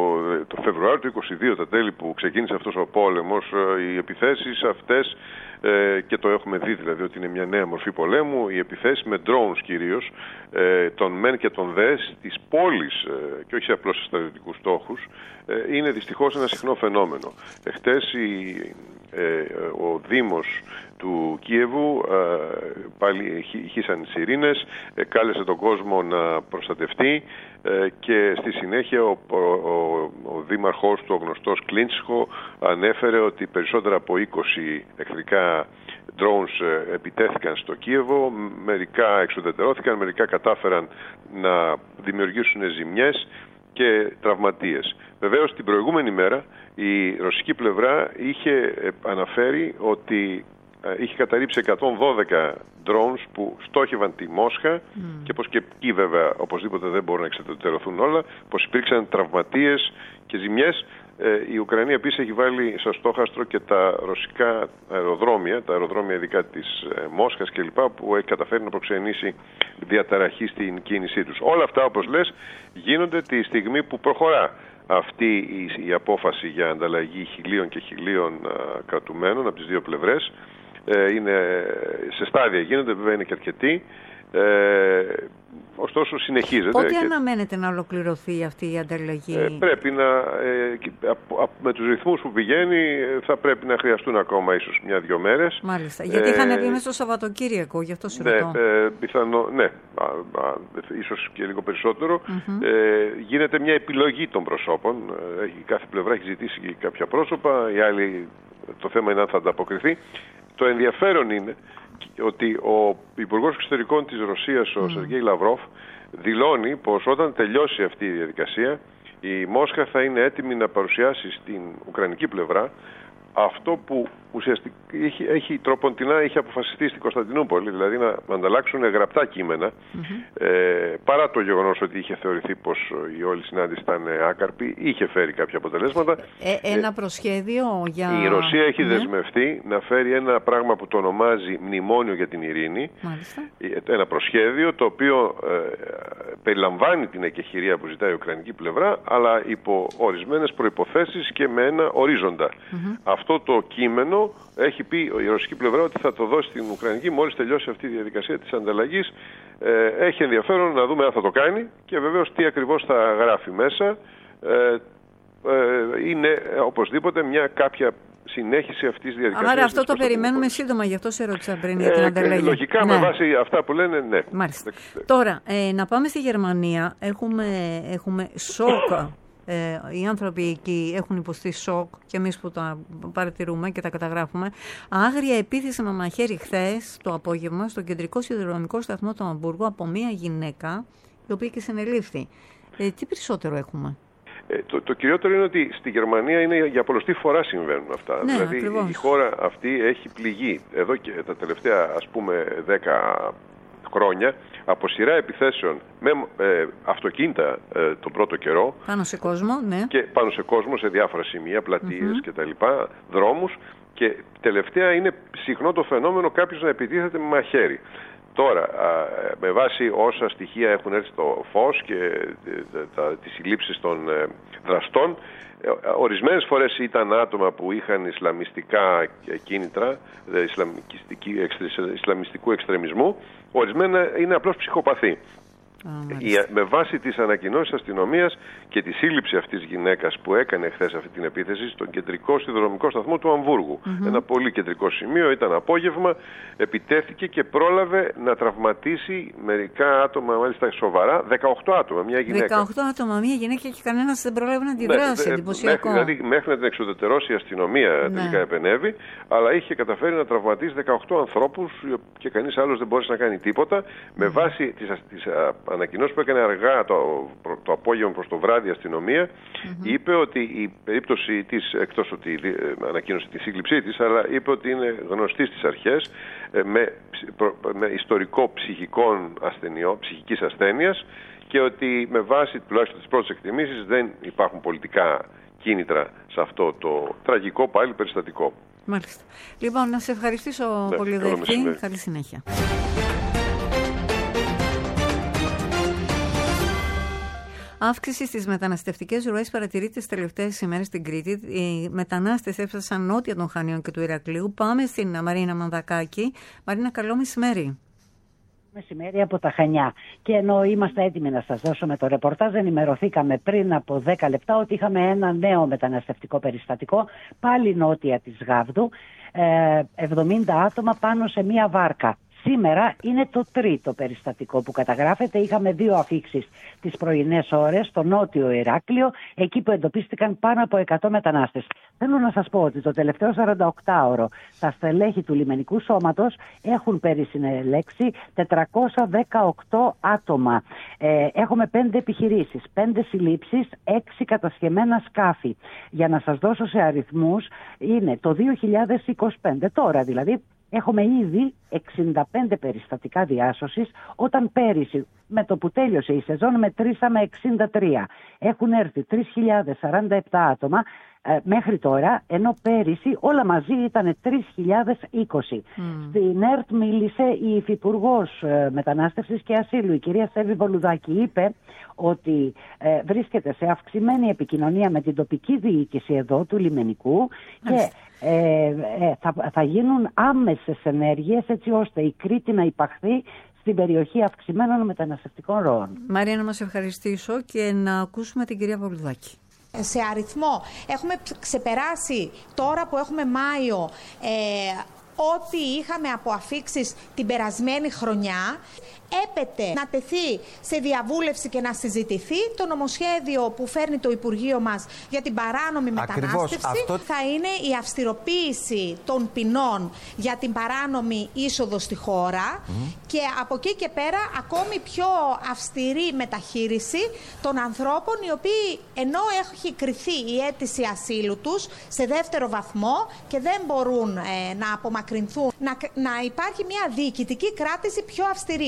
το Φεβρουάριο του είκοσι δύο, τα τέλη που ξεκίνησε αυτός ο πόλεμος, οι επιθέσεις αυτές, ε, και το έχουμε δει δηλαδή ότι είναι μια νέα μορφή πολέμου, οι επιθέσεις με drones κυρίως, ε, των μεν και των δε, στις πόλεις, ε, και όχι απλώς σε στρατιωτικούς στόχους, ε, είναι δυστυχώς ένα συχνό φαινόμενο. Εχθές η, ε, ο Δήμος του Κίεβου ε, πάλι χύσαν οι σιρήνες, ε, κάλεσε τον κόσμο να προστατευτεί, ε, και στη συνέχεια ο, ο, ο, ο δήμαρχός του, ο γνωστός Κλίντσχο, ανέφερε ότι περισσότερα από είκοσι εχθρικά drones ε, επιτέθηκαν στο Κίεβο, μερικά εξουδετερώθηκαν, μερικά κατάφεραν να δημιουργήσουν ζημιές και τραυματίες. Βεβαίως την προηγούμενη μέρα η ρωσική πλευρά είχε αναφέρει ότι είχε καταρρύψει εκατόν δώδεκα drones που στόχευαν τη Μόσχα mm. και πως και εκεί βέβαια οπωσδήποτε δεν μπορούν να εξουδετερωθούν όλα, πως υπήρξαν τραυματίες και ζημιές. Ε, η Ουκρανία επίσης έχει βάλει στο στόχαστρο και τα ρωσικά αεροδρόμια, τα αεροδρόμια ειδικά της ε, Μόσχας κλπ, που έχει καταφέρει να προξενήσει διαταραχή στην κίνησή τους. Όλα αυτά, όπως λες, γίνονται τη στιγμή που προχωρά αυτή η, η απόφαση για ανταλλαγή χιλίων και χιλίων α, κρατουμένων από τις δύο πλευρές. Ε, είναι σε στάδια γίνονται, βέβαια είναι και αρκετοί. Ε, ωστόσο συνεχίζεται. Πότε και... αναμένεται να ολοκληρωθεί αυτή η ανταλλαγή? Ε, πρέπει να, ε, α, α, με τους ρυθμούς που πηγαίνει θα πρέπει να χρειαστούν ακόμα ίσως μια-δυο μέρες. Μάλιστα, γιατί ε, είχαν πει μέσα στο Σαββατοκύριακο, γι' αυτό σε ρωτώ. Ναι, ε, πιθανό, ναι α, α, ίσως και λίγο περισσότερο. Mm-hmm. Ε, γίνεται μια επιλογή των προσώπων. Ε, κάθε πλευρά έχει ζητήσει και κάποια πρόσωπα, η άλλη, το θέμα είναι αν θα ανταποκριθεί. Το ενδιαφέρον είναι ότι ο Υπουργός Εξωτερικών της Ρωσίας, ο mm. Σεργέη Λαυρόφ, δηλώνει πως όταν τελειώσει αυτή η διαδικασία η Μόσχα θα είναι έτοιμη να παρουσιάσει στην ουκρανική πλευρά αυτό που ουσιαστικά έχει, έχει τροποντινά είχε αποφασιστεί στην Κωνσταντινούπολη, δηλαδή να ανταλλάξουν γραπτά κείμενα, mm-hmm. ε, παρά το γεγονός ότι είχε θεωρηθεί πως η όλη συνάντηση ήταν άκαρπη, είχε φέρει κάποια αποτελέσματα. Ε, ένα προσχέδιο για... Η Ρωσία έχει ναι. δεσμευτεί να φέρει ένα πράγμα που το ονομάζει Μνημόνιο για την Ειρήνη. Μάλιστα. Ένα προσχέδιο το οποίο ε, περιλαμβάνει την εκεχηρία που ζητάει η ουκρανική πλευρά, αλλά υπό ορισμένες προϋποθέσεις και με ένα ορίζοντα. Mm-hmm. Αυτό το κείμενο έχει πει η ρωσική πλευρά ότι θα το δώσει στην Ουκρανική μόλις τελειώσει αυτή η διαδικασία της ανταλλαγής. Ε, έχει ενδιαφέρον να δούμε αν θα το κάνει και βεβαίως τι ακριβώς θα γράφει μέσα. Ε, ε, είναι οπωσδήποτε μια κάποια συνέχιση αυτής της διαδικασίας. Άρα αυτό το περιμένουμε σύντομα, γι' αυτό σε ρώτησα πριν για την ανταλλαγή. Ε, λογικά ναι. με βάση αυτά που λένε, ναι. Μάλιστα. Τώρα, ε, να πάμε στη Γερμανία. Έχουμε, έχουμε σοκ. Ε, οι άνθρωποι εκεί έχουν υποστεί σοκ και εμείς που τα παρατηρούμε και τα καταγράφουμε. Άγρια επίθεση με μαχαίρι χθες το απόγευμα στο κεντρικό σιδηροδρομικό σταθμό του Αμβούργου από μία γυναίκα η οποία και συνελήφθη. Ε, τι περισσότερο έχουμε? Ε, το, το κυριότερο είναι ότι στη Γερμανία είναι για πολλωστή φορά συμβαίνουν αυτά. Ναι, δηλαδή ακριβώς. η χώρα αυτή έχει πληγεί εδώ και τα τελευταία ας πούμε δέκα χρόνια από σειρά επιθέσεων με ε, αυτοκίνητα ε, τον πρώτο καιρό. Πάνω σε κόσμο, ναι. Και πάνω σε κόσμο σε διάφορα σημεία, πλατείες mm-hmm. κτλ. Δρόμους. Και τελευταία είναι συχνό το φαινόμενο κάποιος να επιτίθεται με μαχαίρι. Τώρα, με βάση όσα στοιχεία έχουν έρθει στο φως και τις συλλήψεις των δραστών, ορισμένες φορές ήταν άτομα που είχαν ισλαμιστικά κίνητρα, ισλαμιστικού εξτρεμισμού, ορισμένα είναι απλώς ψυχοπαθή. Η, με βάση τις ανακοινώσεις της αστυνομίας και τη σύλληψη αυτής της γυναίκας που έκανε χθες αυτή την επίθεση στον κεντρικό σιδηροδρομικό σταθμό του Αμβούργου. Mm-hmm. Ένα πολύ κεντρικό σημείο, ήταν απόγευμα, επιτέθηκε και πρόλαβε να τραυματίσει μερικά άτομα, μάλιστα σοβαρά, δεκαοκτώ άτομα, μια γυναίκα. δεκαοκτώ άτομα, μια γυναίκα και κανένας δεν πρόλαβε να αντιδράσει, ναι, εντυπωσιακό. Μέχρι, δηλαδή μέχρι να την εξουδετερώσει η αστυνομία ναι. τελικά επενέβη, αλλά είχε καταφέρει να τραυματίσει δεκαοκτώ ανθρώπους και κανείς άλλος δεν μπόρεσε να κάνει τίποτα. Mm-hmm. Με βάση τις, τις ανακοινώσεις που έκανε αργά το, το απόγευμα προς το βράδυ η αστυνομία, mm-hmm. είπε ότι η περίπτωση της, εκτός ότι ε, ανακοίνωσε τη σύλληψή της, αλλά είπε ότι είναι γνωστή στις αρχές ε, με, με ιστορικό ψυχικών ασθενειών, ψυχικής ασθένειας, και ότι με βάση τουλάχιστον τις πρώτες εκτιμήσεις δεν υπάρχουν πολιτικά κίνητρα σε αυτό το τραγικό πάλι περιστατικό. Μάλιστα. Λοιπόν, να σε ευχαριστήσω ναι, πολύ, Δευτή. Καλή συνέχεια. Αύξηση στις μεταναστευτικές ροές παρατηρείται τις τελευταίες ημέρες στην Κρήτη. Οι μετανάστες έφτασαν νότια των Χανίων και του Ηρακλείου. Πάμε στην Μαρίνα Μανδακάκη. Μαρίνα, καλό μεσημέρι. Μεσημέρι από τα Χανιά. Και ενώ είμαστε έτοιμοι να σας δώσουμε το ρεπορτάζ, ενημερωθήκαμε πριν από δέκα λεπτά ότι είχαμε ένα νέο μεταναστευτικό περιστατικό, πάλι νότια της Γάβδου, εβδομήντα άτομα πάνω σε μία βάρκα. Σήμερα είναι το τρίτο περιστατικό που καταγράφεται. Είχαμε δύο αφίξεις τις πρωινές ώρες στο νότιο Ηράκλειο, εκεί που εντοπίστηκαν πάνω από εκατό μετανάστες. Θέλω να σας πω ότι το τελευταίο σαρανταοκτάωρο τα στελέχη του λιμενικού σώματος έχουν περισυνελέξει τετρακόσια δεκαοκτώ άτομα. Ε, έχουμε πέντε επιχειρήσεις, πέντε συλλήψεις, έξι κατασχεμένα σκάφη. Για να σας δώσω σε αριθμούς, είναι το δύο χιλιάδες είκοσι πέντε, τώρα δηλαδή, έχουμε ήδη εξήντα πέντε περιστατικά διάσωσης, όταν πέρυσι με το που τέλειωσε η σεζόν μετρήσαμε εξήντα τρία. Έχουν έρθει τρεις χιλιάδες σαράντα επτά άτομα ε, μέχρι τώρα, ενώ πέρυσι όλα μαζί ήταν τρεις χιλιάδες είκοσι. Mm. Στην ΕΡΤ μίλησε η Υφυπουργός ε, Μετανάστευσης και Ασύλου, η κυρία Σέβη Βολουδάκη, είπε ότι ε, βρίσκεται σε αυξημένη επικοινωνία με την τοπική διοίκηση εδώ του λιμενικού και ε, ε, θα, θα γίνουν άμεσες ενέργειες έτσι ώστε η Κρήτη να υπαχθεί στην περιοχή αυξημένων μεταναστευτικών ροών. Μαρία, να μας ευχαριστήσω και να ακούσουμε την κυρία Βολουδάκη. Σε αριθμό έχουμε ξεπεράσει τώρα που έχουμε Μάιο ε, ό,τι είχαμε από αφίξεις την περασμένη χρονιά. Έπεται να τεθεί σε διαβούλευση και να συζητηθεί το νομοσχέδιο που φέρνει το Υπουργείο μας για την παράνομη μετανάστευση. Αυτό... Θα είναι η αυστηροποίηση των ποινών για την παράνομη είσοδο στη χώρα mm. και από εκεί και πέρα ακόμη πιο αυστηρή μεταχείριση των ανθρώπων οι οποίοι, ενώ έχει κριθεί η αίτηση ασύλου τους σε δεύτερο βαθμό και δεν μπορούν ε, να απομακρυνθούν, να, να υπάρχει μια διοικητική κράτηση πιο αυστηρή.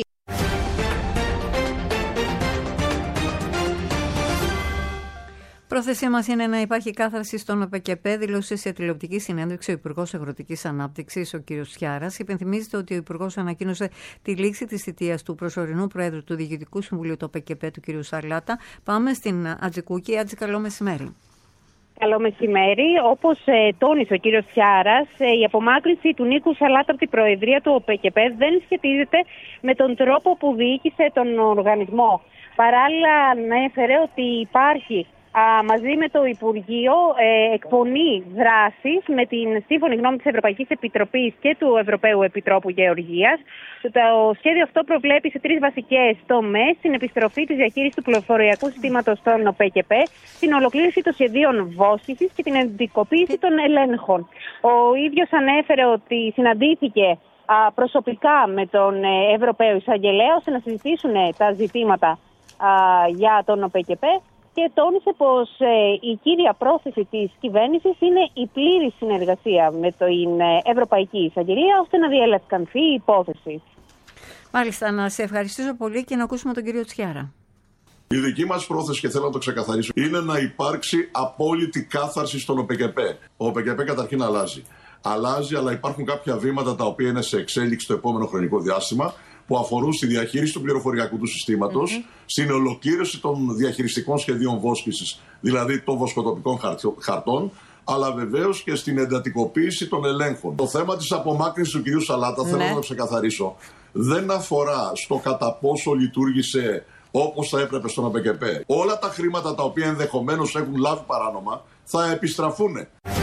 Πρόθεσή μας είναι να υπάρχει κάθαρση στον ΟΠΕΚΕΠΕ, δήλωσε σε τηλεοπτική συνέντευξη ο Υπουργός Αγροτικής Ανάπτυξης, ο κ. Σιάρας. Υπενθυμίζεται ότι ο Υπουργός ανακοίνωσε τη λήξη της θητείας του προσωρινού Προέδρου του Διοικητικού Συμβουλίου του ΟΠΕΚΕΠΕ, του κ. Σαρλάτα. Πάμε στην Ατζικούκη. Άτζη, καλό μεσημέρι. Καλό μεσημέρι. Όπως ε, τόνισε ο κύριος Σιάρας, ε, η απομάκρυνση του Νίκου Σαλάτα από την Προεδρία του ΟΠΕΚΕΠΕ δεν σχετίζεται με τον τρόπο που διοίκησε τον οργανισμό. Παράλληλα, ανέφερε ότι υπάρχει α, μαζί με το Υπουργείο ε, εκπονεί δράσεις με την σύμφωνη γνώμη της Ευρωπαϊκής Επιτροπής και του Ευρωπαίου Επιτρόπου Γεωργίας. Το σχέδιο αυτό προβλέπει σε τρεις βασικές τομές: την επιστροφή της διαχείρισης του πληροφοριακού συστήματος στον ΟΠΕΚΕΠΕ, την ολοκλήρωση των σχεδίων βόσκησης και την εντικοποίηση των ελέγχων. Ο ίδιος ανέφερε ότι συναντήθηκε α, προσωπικά με τον ε, Ευρωπαίο Εισαγγελέα ώστε να συζητήσουν τα ζητήματα α, για τον ΟΠΕΚΕΠΕ. και τόνισε πως ε, η κύρια πρόθεση της κυβέρνησης είναι η πλήρη συνεργασία με την Ευρωπαϊκή Εισαγγελία ώστε να διαλευκανθεί η υπόθεση. Μάλιστα, να σε ευχαριστήσω πολύ και να ακούσουμε τον κύριο Τσιάρα. Η δική μας πρόθεση, και θέλω να το ξεκαθαρίσω, είναι να υπάρξει απόλυτη κάθαρση στον ΟΠΕΚΕΠΕ. Ο ΟΠΕΚΕΠΕ καταρχήν αλλάζει. Αλλάζει, αλλά υπάρχουν κάποια βήματα τα οποία είναι σε εξέλιξη το επόμενο χρονικό διάστημα, που αφορούν στη διαχείριση του πληροφοριακού του συστήματος, mm-hmm. στην ολοκλήρωση των διαχειριστικών σχεδίων βόσκησης, δηλαδή των βοσκοτοπικών χαρτών, αλλά βεβαίως και στην εντατικοποίηση των ελέγχων. Το θέμα της απομάκρυνσης του κυρίου Σαλάτα, ναι. θέλω να το ξεκαθαρίσω, δεν αφορά στο κατά πόσο λειτουργήσε όπως θα έπρεπε στον ΟΠΕΚΕΠΕ. Όλα τα χρήματα τα οποία ενδεχομένως έχουν λάβει παράνομα θα επιστραφούν.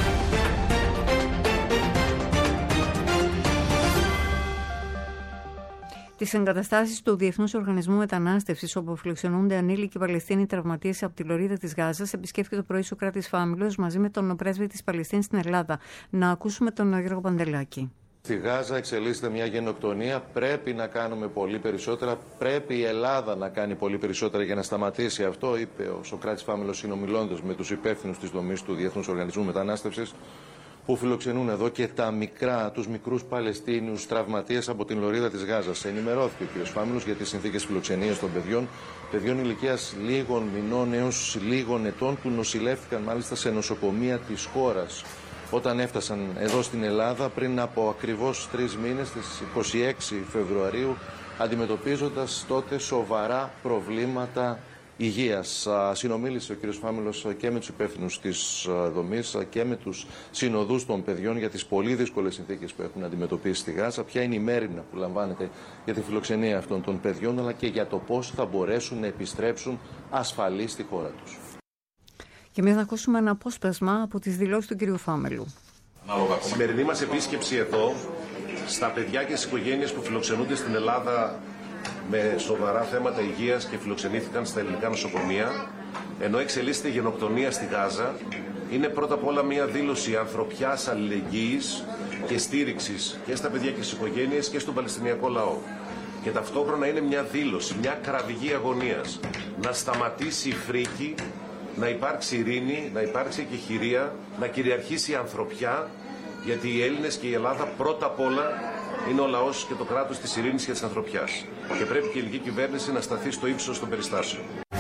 Τις εγκαταστάσεις του Διεθνούς Οργανισμού Μετανάστευσης, όπου φιλοξενούνται ανήλικοι Παλαιστίνοι τραυματίες από τη λωρίδα της Γάζας, επισκέφθηκε το πρωί Σωκράτης Φάμιλος μαζί με τον πρέσβη της Παλαιστίνης στην Ελλάδα. Να ακούσουμε τον Γιώργο Παντελάκη. Στη Γάζα εξελίσσεται μια γενοκτονία. Πρέπει να κάνουμε πολύ περισσότερα. Πρέπει η Ελλάδα να κάνει πολύ περισσότερα για να σταματήσει αυτό, είπε ο Σωκράτης Φάμιλος συνομιλώντας με τους υπεύθυνους της δομής του Διεθνούς Οργανισμού Μετανάστευσης, που φιλοξενούν εδώ και τα μικρά, τους μικρούς Παλαιστίνιους τραυματίες από την λωρίδα της Γάζας. Ενημερώθηκε ο κ. Φάμιλος για τις συνθήκες φιλοξενίας των παιδιών, παιδιών ηλικίας λίγων μηνών έως λίγων ετών, που νοσηλεύτηκαν μάλιστα σε νοσοκομεία της χώρας όταν έφτασαν εδώ στην Ελλάδα πριν από ακριβώς τρεις μήνες, στις είκοσι έξι Φεβρουαρίου, αντιμετωπίζοντας τότε σοβαρά προβλήματα υγείας. Συνομίλησε ο κ. Φάμιλος και με τους υπεύθυνους της δομής και με τους συνοδούς των παιδιών για τις πολύ δύσκολες συνθήκες που έχουν αντιμετωπίσει στη Γάζα, ποια είναι η μέριμνα που λαμβάνεται για τη φιλοξενία αυτών των παιδιών, αλλά και για το πώς θα μπορέσουν να επιστρέψουν ασφαλείς στη χώρα τους. Και εμείς να ακούσουμε ένα απόσπασμα από τις δηλώσεις του κ. Φάμελου. Η σημερινή μας επίσκεψη εδώ, στα παιδιά και στις οικογένειες που φιλοξενούνται στην Ελλάδα με σοβαρά θέματα υγείας και φιλοξενήθηκαν στα ελληνικά νοσοκομεία, ενώ εξελίσσεται η γενοκτονία στη Γάζα, είναι πρώτα απ' όλα μια δήλωση ανθρωπιάς, αλληλεγγύης και στήριξης και στα παιδιά και στις οικογένειες και στον Παλαιστινιακό λαό. Και ταυτόχρονα είναι μια δήλωση, μια κραυγή αγωνίας, να σταματήσει η φρίκη, να υπάρξει ειρήνη, να υπάρξει εκεχηρία, να κυριαρχήσει η ανθρωπιά, γιατί οι Έλληνες και η Ελλάδα πρώτα απ' όλα είναι ο λαός και το κράτος της ειρήνης και της ανθρωπιάς. Και πρέπει και η ελληνική κυβέρνηση να σταθεί στο ύψος των περιστάσεων.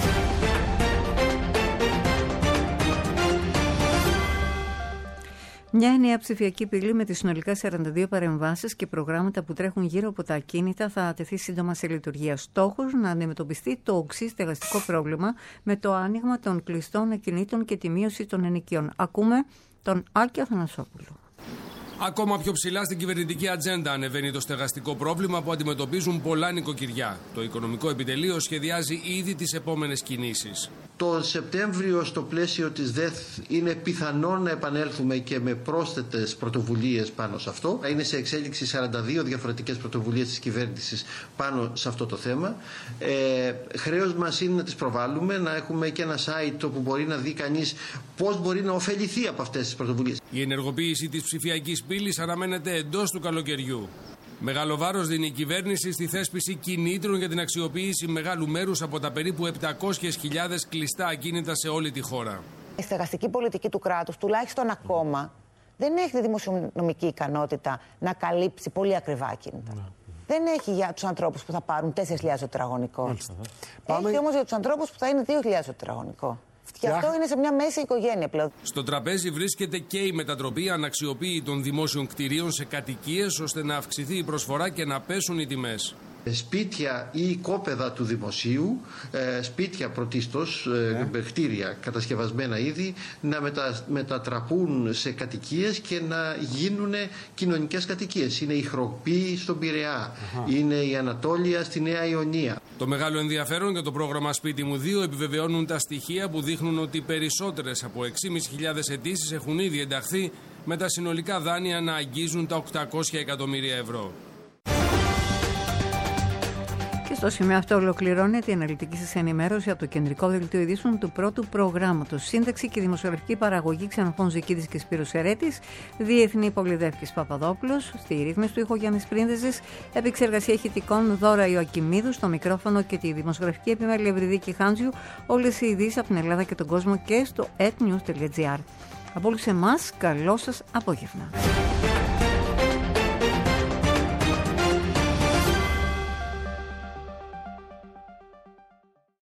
Μια νέα ψηφιακή πύλη με τις συνολικά σαράντα δύο παρεμβάσεις και προγράμματα που τρέχουν γύρω από τα ακίνητα θα τεθεί σύντομα σε λειτουργία. Στόχος να αντιμετωπιστεί το οξύ στεγαστικό πρόβλημα με το άνοιγμα των κλειστών ακινήτων και τη μείωση των ενοικίων. Ακούμε τον Άκη Αθανασόπουλο. Ακόμα πιο ψηλά στην κυβερνητική ατζέντα ανεβαίνει το στεγαστικό πρόβλημα που αντιμετωπίζουν πολλά νοικοκυριά. Το Οικονομικό Επιτελείο σχεδιάζει ήδη τις επόμενες κινήσεις. Το Σεπτέμβριο, στο πλαίσιο της ΔΕΘ, είναι πιθανό να επανέλθουμε και με πρόσθετες πρωτοβουλίες πάνω σε αυτό. Είναι σε εξέλιξη σαράντα δύο διαφορετικές πρωτοβουλίες της κυβέρνησης πάνω σε αυτό το θέμα. Ε, χρέος μας είναι να τις προβάλλουμε, να έχουμε και ένα site όπου μπορεί να δει κανείς πώς μπορεί να ωφεληθεί από αυτές τις πρωτοβουλίες. Η ενεργοποίηση της ψηφιακής πύλης αναμένεται εντός του καλοκαιριού. Μεγάλο βάρος δίνει η κυβέρνηση στη θέσπιση κινήτρων για την αξιοποίηση μεγάλου μέρους από τα περίπου επτακόσιες χιλιάδες κλειστά ακίνητα σε όλη τη χώρα. Η στεγαστική πολιτική του κράτους, τουλάχιστον ακόμα, δεν έχει τη δημοσιονομική ικανότητα να καλύψει πολύ ακριβά ακίνητα. Ναι. Δεν έχει για τους ανθρώπους που θα πάρουν τέσσερις χιλιάδες το τετραγωνικό. Έχει Πάμε... όμως για τους ανθρώπους που θα είναι δύο χιλιάδες το τετραγωνικό. Και αυτό είναι σε μια μέση οικογένεια πλέον. Στο τραπέζι βρίσκεται και η μετατροπή αναξιοποίητων δημόσιων κτηρίων σε κατοικίες, ώστε να αυξηθεί η προσφορά και να πέσουν οι τιμές. Σπίτια ή οικόπεδα του δημοσίου, σπίτια πρωτίστως, yeah. κτίρια κατασκευασμένα ήδη, να μετα, μετατραπούν σε κατοικίες και να γίνουν κοινωνικές κατοικίες. Είναι η Χροπή στον Πειραιά, uh-huh. είναι η Ανατόλια στη Νέα Ιωνία. Το μεγάλο ενδιαφέρον για το πρόγραμμα Σπίτι μου δύο επιβεβαιώνουν τα στοιχεία που δείχνουν ότι περισσότερες από έξι χιλιάδες πεντακόσιες αιτήσεις έχουν ήδη ενταχθεί, με τα συνολικά δάνεια να αγγίζουν τα οκτακόσια εκατομμύρια ευρώ. Στο σημείο αυτό ολοκληρώνεται η αναλυτική σας ενημέρωση από το κεντρικό δελτίο ειδήσεων του πρώτου προγράμματος. Σύνταξη και δημοσιογραφική παραγωγή Ξενοφών Ζεκίδης και Σπύρος Ερέτης. Διεθνή Πολυδεύκης Παπαδόπουλος. Στη ρύθμιση του ήχου Γιάννης Πρίντεζης. Επεξεργασία ηχητικών Δώρα Ιωακιμίδου. Στο μικρόφωνο και τη δημοσιογραφική επιμέλεια Ευρυδίκη Χάντζιου. Όλες οι ειδήσεις από την Ελλάδα και τον κόσμο και στο etnews τελεία gr. Από όλους εμάς, καλό σας απόγευμα.